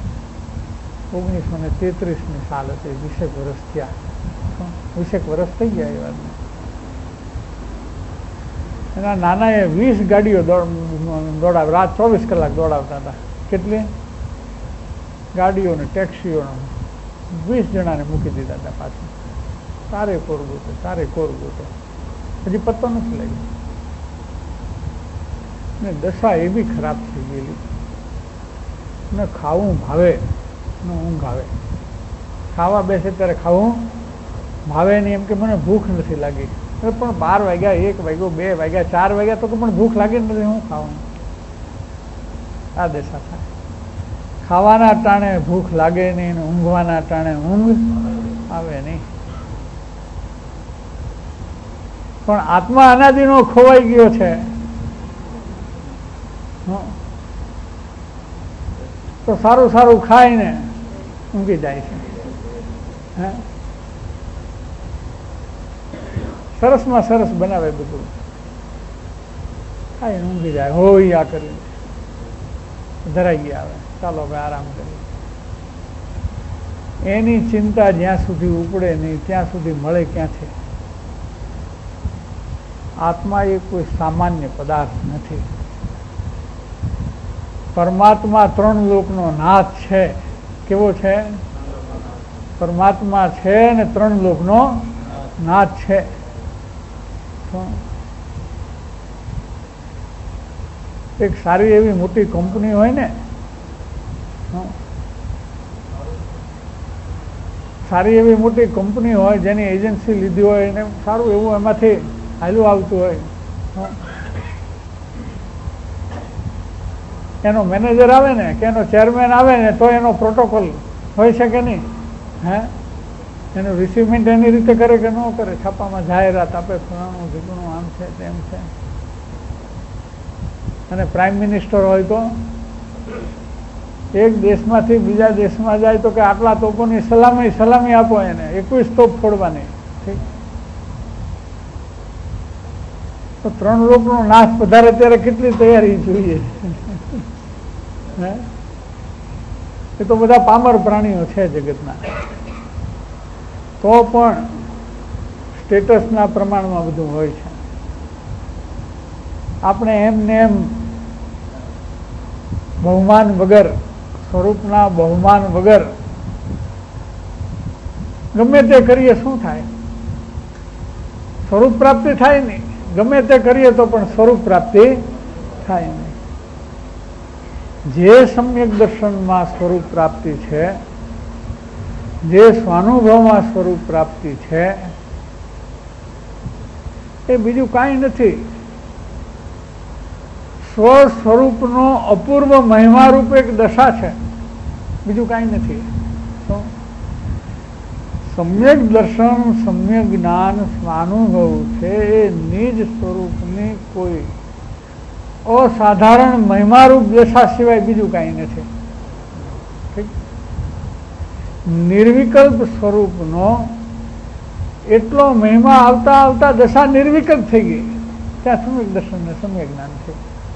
1933ની સાલ હતી. 20 વર્ષ થયા. 20 વર્ષ થઈ ગયા એ વાતને. એના નાનાએ 20 ગાડીઓ દોડાવ, રાત 24 કલાક દોડાવતા હતા. કેટલી ગાડીઓ ને ટેક્સીઓ, 20 જણાને મૂકી દીધા હતા પાછું. તારે કોર ગોતે, તારે કોર ગોતે, હજી પત્તો નથી લાગ્યો. ને દશા એવી ખરાબ થઈ ગયેલી, ને ખાવું ભાવે ને ઊંઘ આવે. ખાવા બેસે ત્યારે ખાવું ભાવે નહીં, એમ કે મને ભૂખ નથી લાગી. પણ 12 વાગ્યા, 1 વાગ્યો, 2 વાગ્યા, 4 વાગ્યા તો પણ ભૂખ લાગી નથી, હું ખાવાનું? આ દશા થાય. ખાવાના ટાણે ભૂખ લાગે નહીં, ઊંઘવાના ટાણે ઊંઘ આવે નહીં. પણ આત્મા અનાદિનો ખોવાઈ ગયો છે તો સારું સારું ખાઈને ઊંઘી જાય છે. સરસમાં સરસ બનાવે બધું. ખાઈ ઊંઘી જાય, હોય આ કરી ધરાઈ ગયા, આવે ચાલો હવે આરામ કરીએ. એની ચિંતા જ્યાં સુધી ઉપડે નહીં ત્યાં સુધી મળે ક્યાંથી? આત્મા એ કોઈ સામાન્ય પદાર્થ નથી. પરમાત્મા 3 લોકનો નાથ છે. કેવો છે? પરમાત્મા છે ને 3 લોકનો નાથ છે. એક સારી એવી મોટી કંપની હોય ને, સારી એવી મોટી કંપની હોય જેની એજન્સી લીધી હોય એને સારું એવું એમાંથી હાલું આવતું હોય, એનો મેનેજર આવે ને કે એનો ચેરમેન આવે ને તો એનો પ્રોટોકોલ હોય છે કે નહીં? હે, એનું રિસીવમેન્ટ એની રીતે કરે કે ન કરે? છાપામાં જાહેરાત આપે, ફલાણું ઢીકણું આમ છે તેમ છે. અને પ્રાઇમ મિનિસ્ટર હોય તો એક દેશમાંથી બીજા દેશમાં જાય તો કે આટલા તોપોની સલામી આપો એને, 21 તોપ ફોડવાની. ઠીક, તો 3 લોકનો નાશ વધારે ત્યારે કેટલી તૈયારી જોઈએ? એ તો બધા પામર પ્રાણીઓ છે જગતના, તો પણ સ્ટેટસના પ્રમાણમાં બધું હોય છે. આપણે એમને એમ બહુમાન વગર, સ્વરૂપના બહુમાન વગર ગમે તે કરીએ શું થાય? સ્વરૂપ પ્રાપ્તિ થાય નહીં. ગમે તે કરીએ તો પણ સ્વરૂપ પ્રાપ્તિ થાય નહીં. જે સમ્યક દર્શનમાં સ્વરૂપ પ્રાપ્તિ છે, જે સ્વાનુભવમાં સ્વરૂપ પ્રાપ્તિ છે, એ બીજું કાંઈ નથી. સ્વ સ્વરૂપનો અપૂર્વ મહિમારૂપ એક દશા છે, બીજું કાંઈ નથી. સમ્યક દર્શન, સમ્યક જ્ઞાન, સ્વાનુભવ છે એ નિજ સ્વરૂપની કોઈ અસાધારણ મહિમારૂપ દશા સિવાય બીજું કાંઈ નથી. નિર્વિકલ્પ સ્વરૂપનો એટલો મહિમા આવતા આવતા દશા નિર્વિકલ્પ થઈ ગઈ, ત્યાં સમ્યક દર્શન ને સમ્યક જ્ઞાન છે.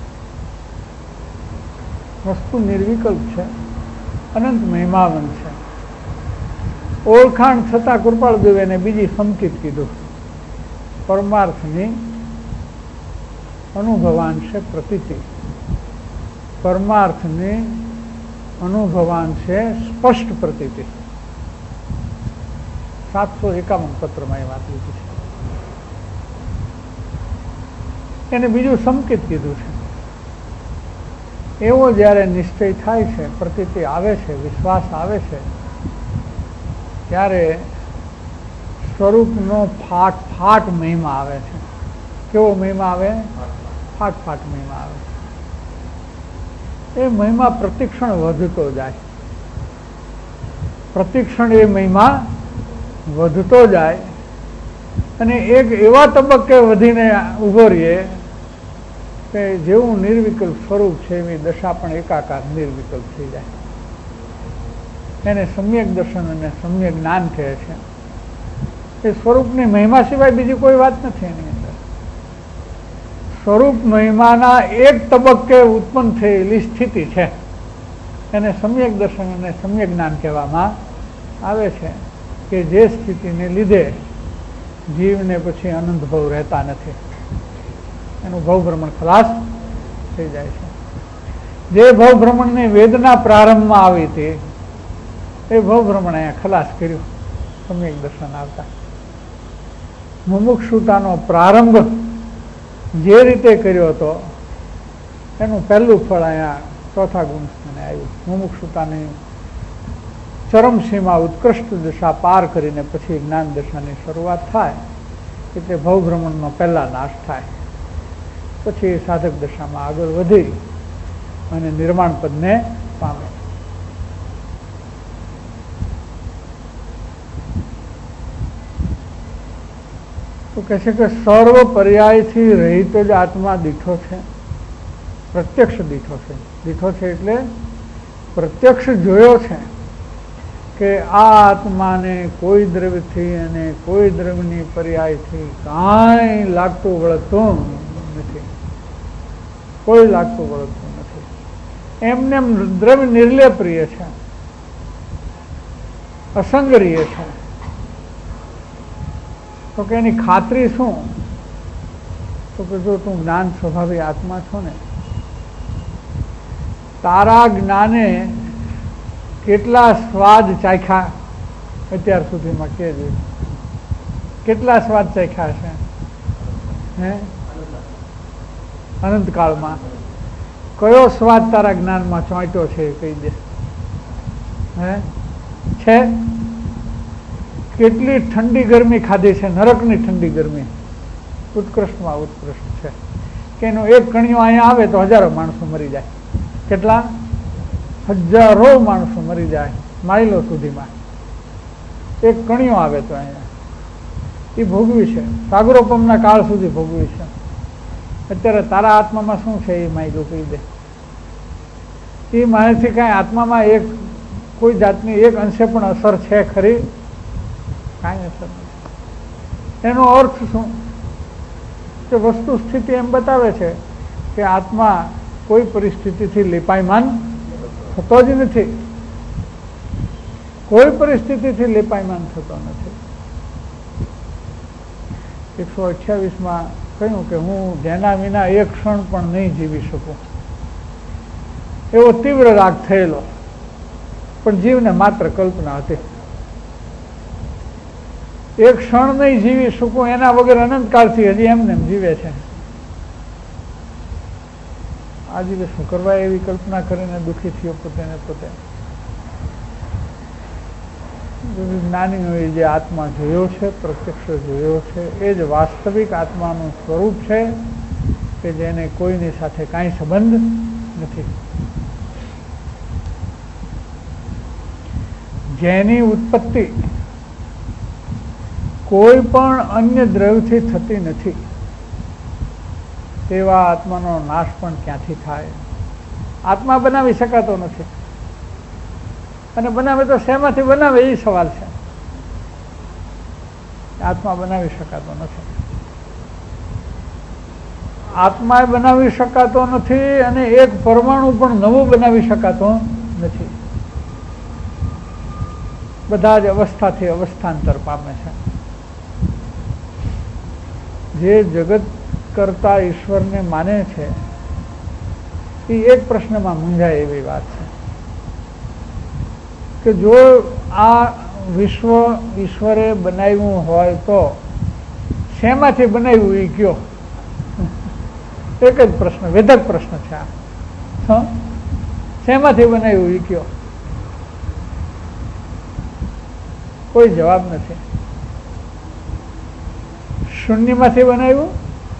વસ્તુ નિર્વિકલ્પ છે, અનંત મહિમાવંત છે. ઓળખાણ થતા કૃપાળદેવ એને બીજી સંકેત કીધું, પરમાર્થની અનુભવાન છે પ્રતીતિ, પરમાર્થની અનુભવાન છે સ્પષ્ટ પ્રતીતિ. 751 પત્રમાં એ વાત લીધી છે. એને બીજું સંકેત કીધું છે. એવો જ્યારે નિશ્ચય થાય છે, પ્રતીતિ આવે છે, વિશ્વાસ આવે છે, ત્યારે સ્વરૂપનો ફાટ મહિમા આવે છે. કેવો મહિમા આવે? ફાટ મહિમા આવે. એ મહિમા પ્રતિક્ષણ વધતો જાય, પ્રતિક્ષણ એ મહિમા વધતો જાય અને એક એવા તબક્કે વધીને ઉભો રહીએ કે જેવું નિર્વિકલ્પ સ્વરૂપ છે એવી દશા પણ એકાકાર નિર્વિકલ્પ થઈ જાય. એને સમ્યક દર્શન અને સમ્યક જ્ઞાન કહે છે. એ સ્વરૂપની મહિમા સિવાય બીજી કોઈ વાત નથી એની અંદર. સ્વરૂપ મહિમાના એક તબક્કે ઉત્પન્ન થયેલી સ્થિતિ છે, એને સમ્યક દર્શન અને સમ્યક જ્ઞાન કહેવામાં આવે છે. કે જે સ્થિતિને લીધે જીવને પછી અનંત ભવ રહેતા નથી, એનું ભવભ્રમણ ખલાસ થઈ જાય છે. જે ભવભ્રમણની વેદના પ્રારંભમાં આવી હતી એ ભવભ્રમણ અહીંયા ખલાસ કર્યું સમ્યક દર્શન આવતા. મુમુક્ષુતાનો પ્રારંભ જે રીતે કર્યો હતો એનું પહેલું ફળ અહીંયા 4થા ગુણસ્થાને આવ્યું. મુમુક્ષુતાની ચરમસીમા ઉત્કૃષ્ટ દશા પાર કરીને પછી જ્ઞાન દશાની શરૂઆત થાય એટલે ભવભ્રમણનો પહેલા નાશ થાય, પછી સાધક દશામાં આગળ વધી અને નિર્માણ પદને પામે. તો કહે છે કે સર્વ પર્યાયથી રહિત જ આત્મા દીઠો છે, પ્રત્યક્ષ દીઠો છે. દીઠો છે એટલે પ્રત્યક્ષ જોયો છે કે આ આત્માને કોઈ દ્રવ્યથી અને કોઈ દ્રવ્યની પર્યાયથી કાંઈ લાગતું વળગતું નથી. કોઈ લાગતું વળગતું નથી. એમને દ્રવ્ય નિર્લેપ્રિય છે, અસંગરીય છે. તો કે એની ખાતરી શું? તો કે જો તું જ્ઞાન સ્વભાવી આત્મા છો ને, તારા જ્ઞાને કેટલા સ્વાદ ચાખ્યા અત્યાર સુધીમાં કહેજો, કેટલા સ્વાદ ચાખ્યા છે હે અનંતકાળમાં? કયો સ્વાદ તારા જ્ઞાનમાં ચોંટ્યો છે એ કહી દે. હે છે? કેટલી ઠંડી ગરમી ખાધી છે, નરકની ઠંડી ગરમી, ઉત્કૃષ્ટમાં ઉત્કૃષ્ટ છે કે એનો એક કણિયો અહીંયા આવે તો હજારો માણસો મરી જાય. કેટલા? હજારો માણસો મરી જાય માઇલો સુધીમાં. એક કણિયો આવે તો અહીંયા એ ભોગવી છે, સાગરોપમના કાળ સુધી ભોગવી છે. અત્યારે તારા આત્મામાં શું છે એ માહિતી કહી દે. એ માહિતી કાંઈ આત્મામાં એક કોઈ જાતની એક અંશે પણ અસર છે ખરી? કાંઈ અસર નથી. એનો અર્થ શું? કે વસ્તુ સ્થિતિ એમ બતાવે છે કે આત્મા કોઈ પરિસ્થિતિથી લેપાયમાન થતો જ નથી, કોઈ પરિસ્થિતિથી લેપાયમાન થતો નથી. 128માં કહ્યું કે હું જેના વિના એક ક્ષણ પણ નહીં જીવી શકું, એવો તીવ્ર રાગ થયેલો, પણ જીવને માત્ર કલ્પના હતી. એક ક્ષણ નહીં જીવી શકું એના વગર અનંતકાળથી હજી એમને એમ જીવે છે. આ જીવે શું કરવા? એવી કલ્પના કરીને દુઃખી થયો પોતે ને પોતે. જ્ઞાનીઓએ જે આત્મા જોયો છે, પ્રત્યક્ષ જોયો છે, એ જ વાસ્તવિક આત્માનું સ્વરૂપ છે કે જેને કોઈની સાથે કાંઈ સંબંધ નથી, જેની ઉત્પત્તિ કોઈ પણ અન્ય દ્રવ્યથી થતી નથી, તેવા આત્માનો નાશ પણ ક્યાંથી થાય? આત્મા બનાવી શકાતો નથી, અને બનાવે તો શેમાંથી બનાવે એ સવાલ છે. આત્મા બનાવી શકાતો નથી, આત્મા બનાવી શકાતો નથી, અને એક પરમાણુ પણ નવો બનાવી શકાતો નથી. બધા જ અવસ્થાથી અવસ્થાંતર પામે છે. જે જગત કરતા ઈશ્વરને માને છે એ એક પ્રશ્નમાં મૂંઝાય એવી વાત છે કે જો આ વિશ્વ ઈશ્વરે બનાવ્યું હોય તો શેમાંથી બનાવ્યું એ કયો? એક જ પ્રશ્ન, વેધક પ્રશ્ન છે આ. શેમાંથી બનાવ્યું એ કયો? કોઈ જવાબ નથી. શૂન્યમાંથી બનાવ્યું?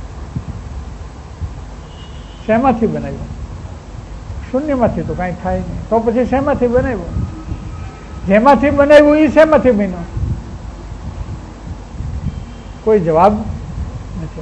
શેમાંથી બનાવ્યું? શૂન્યમાંથી તો કાંઈ થાય નહીં. તો પછી શેમાંથી બનાવ્યું? જેમાંથી બનાવ્યું એ શેમાંથી બન્યું? કોઈ જવાબ નથી.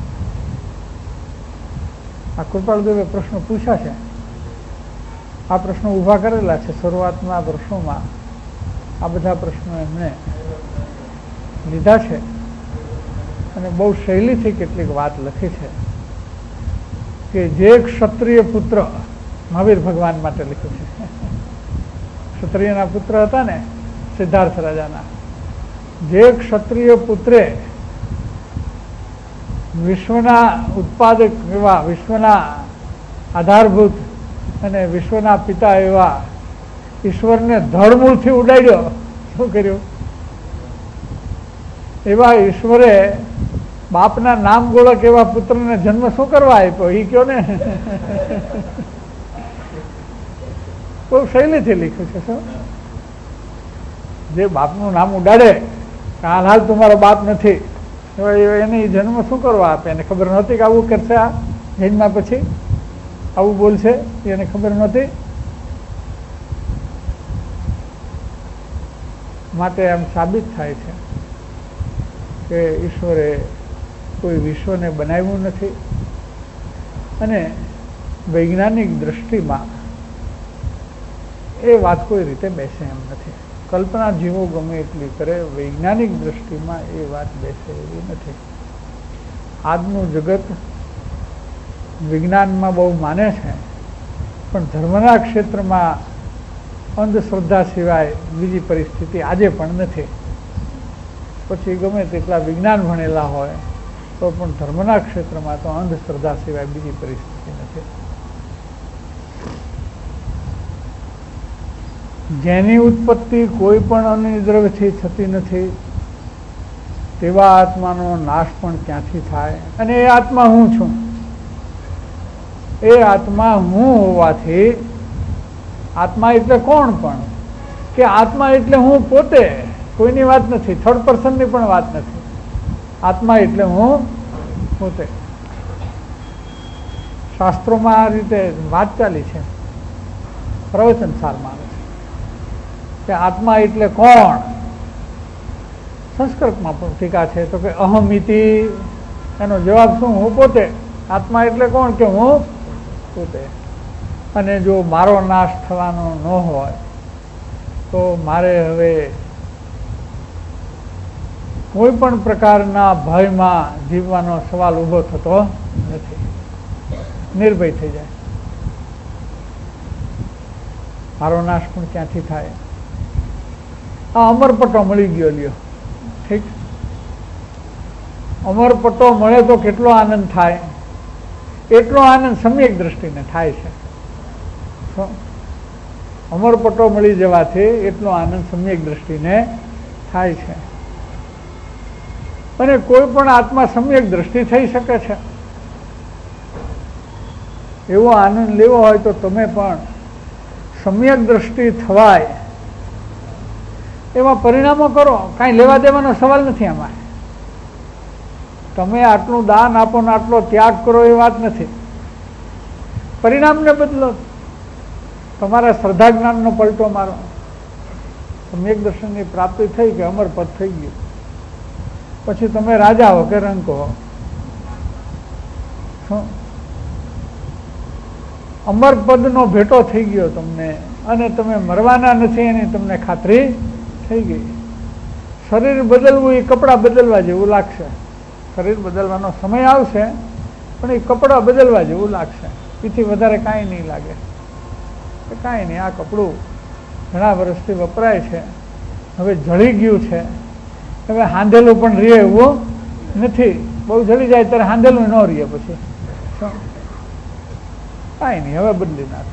આ કૃપાળદેવે પ્રશ્નો પૂછ્યા છે, આ પ્રશ્નો ઊભા કરેલા છે શરૂઆતના વર્ષોમાં. આ બધા પ્રશ્નો એમણે લીધા છે અને બહુ શૈલીથી કેટલીક વાત લખી છે કે જે ક્ષત્રિય પુત્ર, મહાવીર ભગવાન માટે લખ્યું છે. ક્ષત્રિયના પુત્ર હતા ને સિદ્ધાર્થ રાજાના, જે ક્ષત્રિય પુત્રે વિશ્વના ઉત્પાદક એવા, વિશ્વના આધારભૂત અને વિશ્વના પિતા એવા ઈશ્વરને ધડમૂળથી ઉડાડ્યો. શું કર્યું? એવા ઈશ્વરે બાપના નામ ગોળક એવા પુત્રને જન્મ શું કરવા આપ્યો એ કયો ને. બહુ શૈલીથી લખ્યું છે. શું? જે બાપનું નામ ઉડાડે, હાલ તમારો બાપ નથી, એને જન્મ શું કરવા આપે? એને ખબર નહોતી કે આવું કરશે, આ જન્મા પછી આવું બોલશે, એને ખબર નહોતી. માટે એમ સાબિત થાય છે કે ઈશ્વરે કોઈ વિશ્વને બનાવ્યું નથી, અને વૈજ્ઞાનિક દ્રષ્ટિમાં એ વાત કોઈ રીતે બેસે એમ નથી. કલ્પના જીવો ગમે એટલી કરે, વૈજ્ઞાનિક દ્રષ્ટિમાં એ વાત બેસે એવી નથી. આજનું જગત વિજ્ઞાનમાં બહુ માને છે, પણ ધર્મના ક્ષેત્રમાં અંધશ્રદ્ધા સિવાય બીજી પરિસ્થિતિ આજે પણ નથી. પછી ગમે તેટલા વિજ્ઞાન ભણેલા હોય તો પણ ધર્મના ક્ષેત્રમાં તો અંધશ્રદ્ધા સિવાય બીજી પરિસ્થિતિ નથી. જેની ઉત્પત્તિ કોઈ પણ અન્ય દ્રવ્યથી થતી નથી તેવા આત્માનો નાશ પણ ક્યાંથી થાય? અને એ આત્મા હું છું. એ આત્મા હું હોવાથી, આત્મા એટલે કોણ? પણ કે આત્મા એટલે હું પોતે, કોઈની વાત નથી, થર્ડ પર્સનની પણ વાત નથી. આત્મા એટલે હું પોતે. શાસ્ત્રોમાં આ રીતે વાત ચાલી છે, પ્રવચન સારમાં આવે છે કે આત્મા એટલે કોણ. સંસ્કૃતમાં પણ ટીકા છે તો કે અહમિતિ, એનો જવાબ શું? હું પોતે. આત્મા એટલે કોણ? કે હું પોતે. અને જો મારો નાશ થવાનો ન હોય તો મારે હવે કોઈ પણ પ્રકારના ભયમાં જીવવાનો સવાલ ઊભો થતો નથી. નિર્ભય થઈ જાય. મારો નાશ પણ ક્યાંથી થાય? આ અમરપટ્ટો મળી ગયો લ્યો, ઠીક. અમરપટ્ટો મળે તો કેટલો આનંદ થાય? એટલો આનંદ સમ્યક દ્રષ્ટિને થાય છે. અમરપટ્ટો મળી જવાથી એટલો આનંદ સમ્યક દ્રષ્ટિને થાય છે. અને કોઈ પણ આત્મા સમ્યક દ્રષ્ટિ થઈ શકે છે. એવો આનંદ લેવો હોય તો તમે પણ સમ્યક દ્રષ્ટિ થવાય એવા પરિણામો કરો. કાંઈ લેવા દેવાનો સવાલ નથી આમાં. તમે આટલું દાન આપો ને આટલો ત્યાગ કરો એ વાત નથી. પરિણામને બદલો. તમારા શ્રદ્ધા જ્ઞાનનો પલટો મારો. સમ્યક દર્શનની પ્રાપ્તિ થઈ કે અમરપદ થઈ ગયું, પછી તમે રાજા હો કે રંક હો. અમરપદનો ભેટો થઈ ગયો તમને, અને તમે મરવાના નથી એની તમને ખાતરી થઈ ગઈ. શરીર બદલવું એ કપડાં બદલવા જેવું લાગશે. શરીર બદલવાનો સમય આવશે પણ એ કપડાં બદલવા જેવું લાગશે. એથી વધારે કાંઈ નહીં લાગે. કાંઈ નહીં, આ કપડું ઘણા વર્ષથી વપરાય છે, હવે જળી ગયું છે, હવે હાંધેલું પણ રહે એવું નથી. બહુ જળી જાય ત્યારે હાંધેલું ન રહે. પછી કાંઈ નહીં, હવે બદલી નાખે.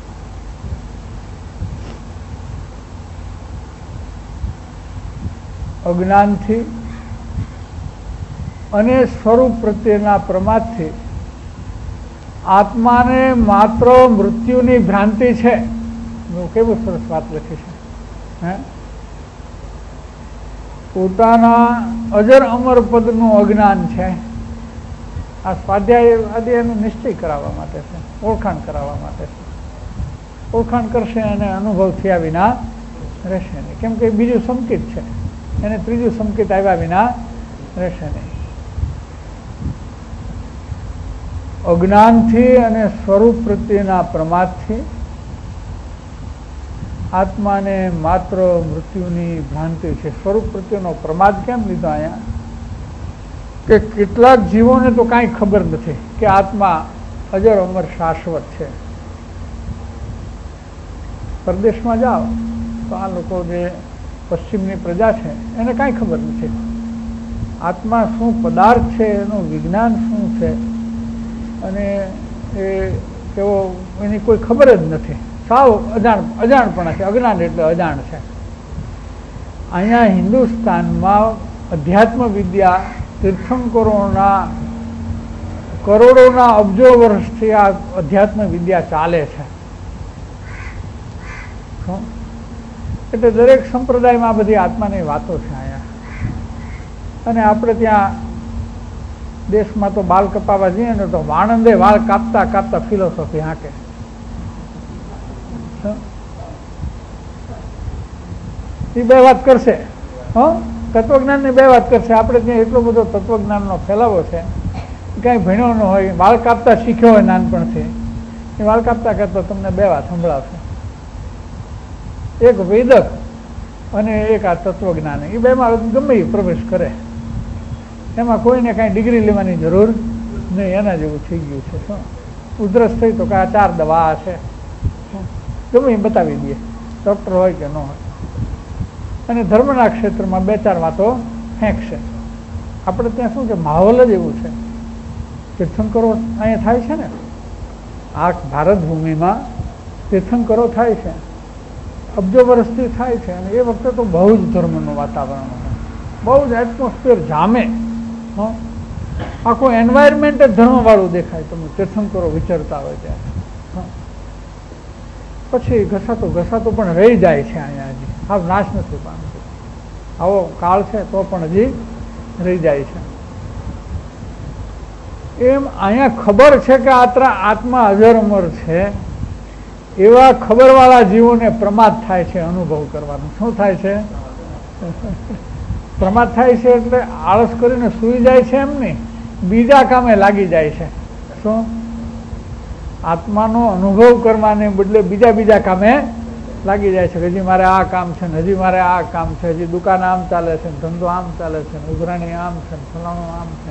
અજ્ઞાનથી અને સ્વરૂપ પ્રત્યેના પ્રમાદથી આત્માને માત્ર મૃત્યુની ભ્રાંતિ છે. કેવું સરસ વાત લખી છે. હે, પોતાના અજર અમર પદનું અજ્ઞાન છે. આ સ્વાધ્યાય એનું નિશ્ચય કરાવવા માટે છે, ઓળખાણ કરાવવા માટે છે. ઓળખાણ કરશે અને અનુભવ થયા વિના રહેશે નહીં. કેમ કે બીજું સંકેત છે, એને ત્રીજું સંકેત આવ્યા વિના રહેશે નહીં. અજ્ઞાનથી અને સ્વરૂપ પ્રત્યેના પ્રમાદથી આત્માને માત્ર મૃત્યુની ભ્રાંતિ છે. સ્વરૂપ પ્રત્યેનો પ્રમાદ કેમ લીધો અહીંયા? કે કેટલાક જીવોને તો કાંઈ ખબર નથી કે આત્મા અજર અમર શાશ્વત છે. પરદેશમાં જાઓ તો આ લોકો જે પશ્ચિમની પ્રજા છે એને કાંઈ ખબર નથી. આત્મા શું પદાર્થ છે, એનું વિજ્ઞાન શું છે, અને એ કેવો, એની કોઈ ખબર જ નથી. સાવ અજાણપણા છે. અજ્ઞાન એટલે અજાણ છે. અહીંયા હિન્દુસ્તાનમાં અધ્યાત્મ વિદ્યા તીર્થંકરોના કરોડોના અબજો વર્ષથી આ અધ્યાત્મ વિદ્યા ચાલે છે. એટલે દરેક સંપ્રદાયમાં બધી આત્માની વાતો છે અહીંયા. અને આપણે ત્યાં દેશમાં તો બાલ કપાવા જઈએ ને તો વાણંદે વાળ કાપતા કાપતા ફિલોસોફી હાંકે. એ બે વાત કરશે, તત્વજ્ઞાનની બે વાત કરશે. આપણે ત્યાં એટલો બધો તત્વજ્ઞાનનો ફેલાવો છે, કાંઈ ભણ્યો ન હોય, વાળ કાપતા શીખ્યો હોય નાનપણથી, એ વાળ કાપતા કાપતા તમને બે વાત સંભળાવશે. એક વેદક અને એક આ તત્વજ્ઞાન. એ બેમાં ગમે એ પ્રવેશ કરે, એમાં કોઈને કાંઈ ડિગ્રી લેવાની જરૂર નહીં, એના જેવું થઈ ગયું છે. શું ઉધરસ થઈ તો કે આ 4 દવા છે, ગમે એ બતાવી દે, ડૉક્ટર હોય કે ન હોય. અને ધર્મના ક્ષેત્રમાં 2-4 વાતો ફેંકશે. આપણે ત્યાં શું છે, માહોલ જ એવું છે. તીર્થંકરો અહીંયા થાય છે ને, આ ભારત ભૂમિમાં તીર્થંકરો થાય છે, અબજો વર્ષથી થાય છે. અને એ વખતે તો બહુ જ ધર્મનું વાતાવરણ હોય, બહુ જ એટમોસ્ફિયર જામે, આખું એન્વાયરમેન્ટ જ ધર્મવાળું દેખાય તમે તીર્થંકરો વિચરતા હોય ત્યારે. પછી ઘસાતો પણ રહી જાય છે અહીંયા, હજી હાવ નાશ નથી પામતો. આવો કાળ છે તો પણ હજી રહી જાય છે. એમ અહીંયા ખબર છે કે આત્મા અજર અમર છે, એવા ખબરવાળા જીવોને પ્રમાદ થાય છે અનુભવ કરવાનું. શું થાય છે? પ્રમાદ થાય છે એટલે આળસ કરીને સૂઈ જાય છે એમ નહીં, બીજા કામે લાગી જાય છે. શું? આત્માનો અનુભવ કરવાને બદલે બીજા કામે લાગી જાય છે. હજી મારે આ કામ છે ને, હજી મારે આ કામ છે, હજી દુકાન આમ ચાલે છે, ધંધો આમ ચાલે છે, ઉઘરાણી આમ છે, ફલાણું આમ છે.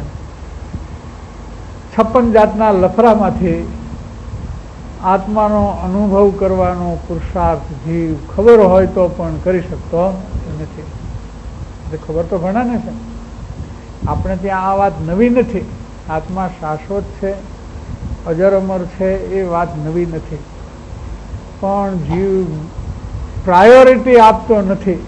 56 જાતના લફરામાંથી આત્માનો અનુભવ કરવાનો પુરુષાર્થ જીવ ખબર હોય તો પણ કરી શકતો નથી. ખબર તો ઘણાને છે, આપણે ત્યાં આ વાત નવી નથી. આત્મા શાશ્વત છે, અજર અમર છે, એ વાત નવી નથી. પણ જીવ પ્રાયોરિટી આપતો નથી.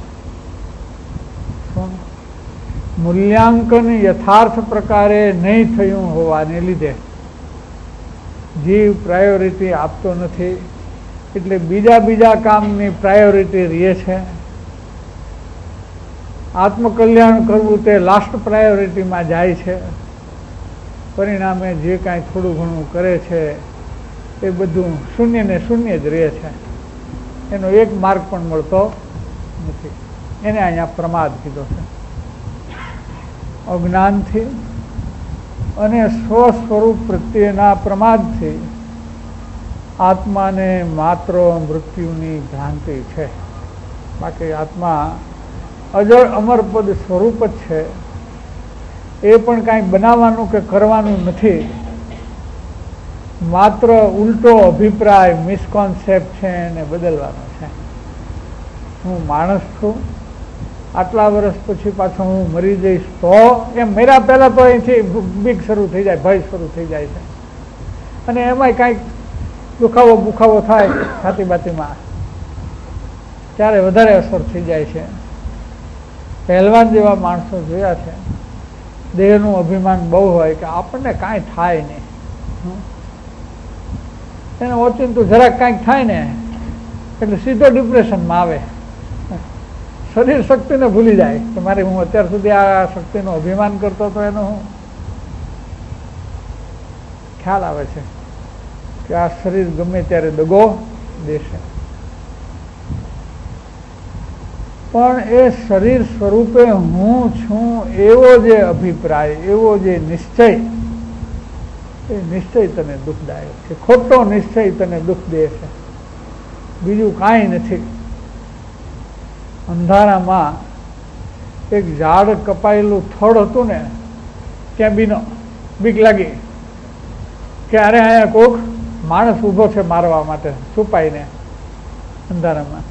મૂલ્યાંકન યથાર્થ પ્રકારે નહીં થયું હોવાને લીધે જીવ પ્રાયોરિટી આપતો નથી, એટલે બીજા કામની પ્રાયોરિટી રહે છે. આત્મકલ્યાણ કરવું તે લાસ્ટ પ્રાયોરિટીમાં જાય છે. પરિણામે જે કાંઈ થોડું ઘણું કરે છે એ બધું શૂન્ય ને શૂન્ય જ રહે છે, એનો એક માર્ગ પણ મળતો નથી. એને અહીંયા પ્રમાદ કીધો છે. અજ્ઞાનથી અને સ્વસ્વરૂપ પ્રત્યેના પ્રમાદથી આત્માને માત્ર મૃત્યુની ભ્રાંતિ છે. બાકી આત્મા અજર અમર પદ સ્વરૂપ જ છે. એ પણ કાંઈ બનાવવાનું કે કરવાનું નથી, માત્ર ઉલટો અભિપ્રાય મિસકોન્સેપ્ટ છે એને બદલવાનો છે. હું માણસ છું, આટલા વર્ષ પછી પાછો હું મરી જઈશ તો એમ મર્યા પહેલાં તો અહીંથી બીક શરૂ થઈ જાય, ભય શરૂ થઈ જાય છે. અને એમાંય કાંઈક દુખાવો થાય છાતી બાતીમાં, ત્યારે વધારે અસર થઈ જાય છે. પહેલવાન જેવા માણસો જોયા છે, દેહનું અભિમાન બહુ હોય કે આપણને કાંઈ થાય નહીં, એને ઓચિંતું જરાક કાંઈક થાય ને એટલે સીધો ડિપ્રેશનમાં આવે. શરીર શક્તિને ભૂલી જાય કે મારે હું અત્યાર સુધી આ શક્તિનું અભિમાન કરતો હતો, એનો હું ખ્યાલ આવે છે કે આ શરીર ગમે ત્યારે દગો દેશે. પણ એ શરીર સ્વરૂપે હું છું એવો જે અભિપ્રાય, એવો જે નિશ્ચય, એ નિશ્ચય તને દુઃખદાયક છે. ખોટો નિશ્ચય તને દુઃખ દે છે, બીજું કાંઈ નથી. અંધારામાં એક ઝાડ કપાયેલું થડ હતું ને, ત્યાં બીક લાગી કે અરે અહીંયા કોક માણસ ઊભો છે મારવા માટે, છુપાઈને અંધારામાં.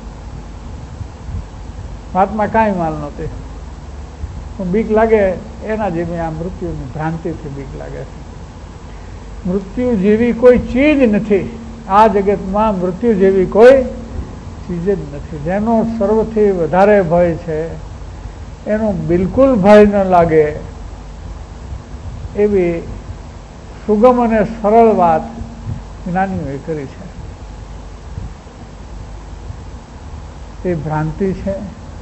વાતમાં કાંઈ માલ નહોતી, બીક લાગે એના જેવી આ મૃત્યુની ભ્રાંતિથી બીક લાગે છે. મૃત્યુ જેવી કોઈ ચીજ નથી આ જગતમાં, મૃત્યુ જેવી કોઈ ચીજ જ નથી. જેનો સર્વથી વધારે ભય છે એનો બિલકુલ ભય ન લાગે એવી સુગમ અને સરળ વાત જ્ઞાનીઓએ કરી છે. એ ભ્રાંતિ છે,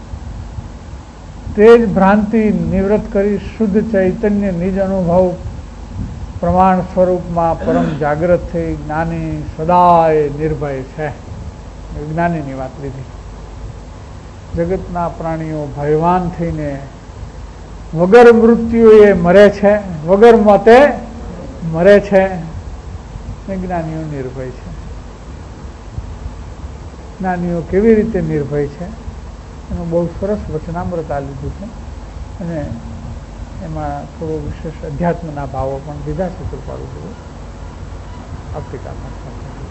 તે જ ભ્રાંતિ નિવૃત્ત કરી શુદ્ધ ચૈતન્ય નિજ અનુભવ પ્રમાણ સ્વરૂપમાં પરમ જાગ્રત થઈ જ્ઞાની સદાય નિર્ભય છે. જ્ઞાનીની વાત લીધી. જગતના પ્રાણીઓ ભયવાન થઈને વગર મૃત્યુએ મરે છે, વગર મોતે મરે છે, ને જ્ઞાનીઓ નિર્ભય છે. જ્ઞાનીઓ કેવી રીતે નિર્ભય છે એનું બહુ સરસ વચનામૃત આ લીધું છે. અને એમાં થોડો વિશેષ અધ્યાત્મના ભાવો પણ દીધા છે કૃપાળુ ગુરુ. આવતીકાલના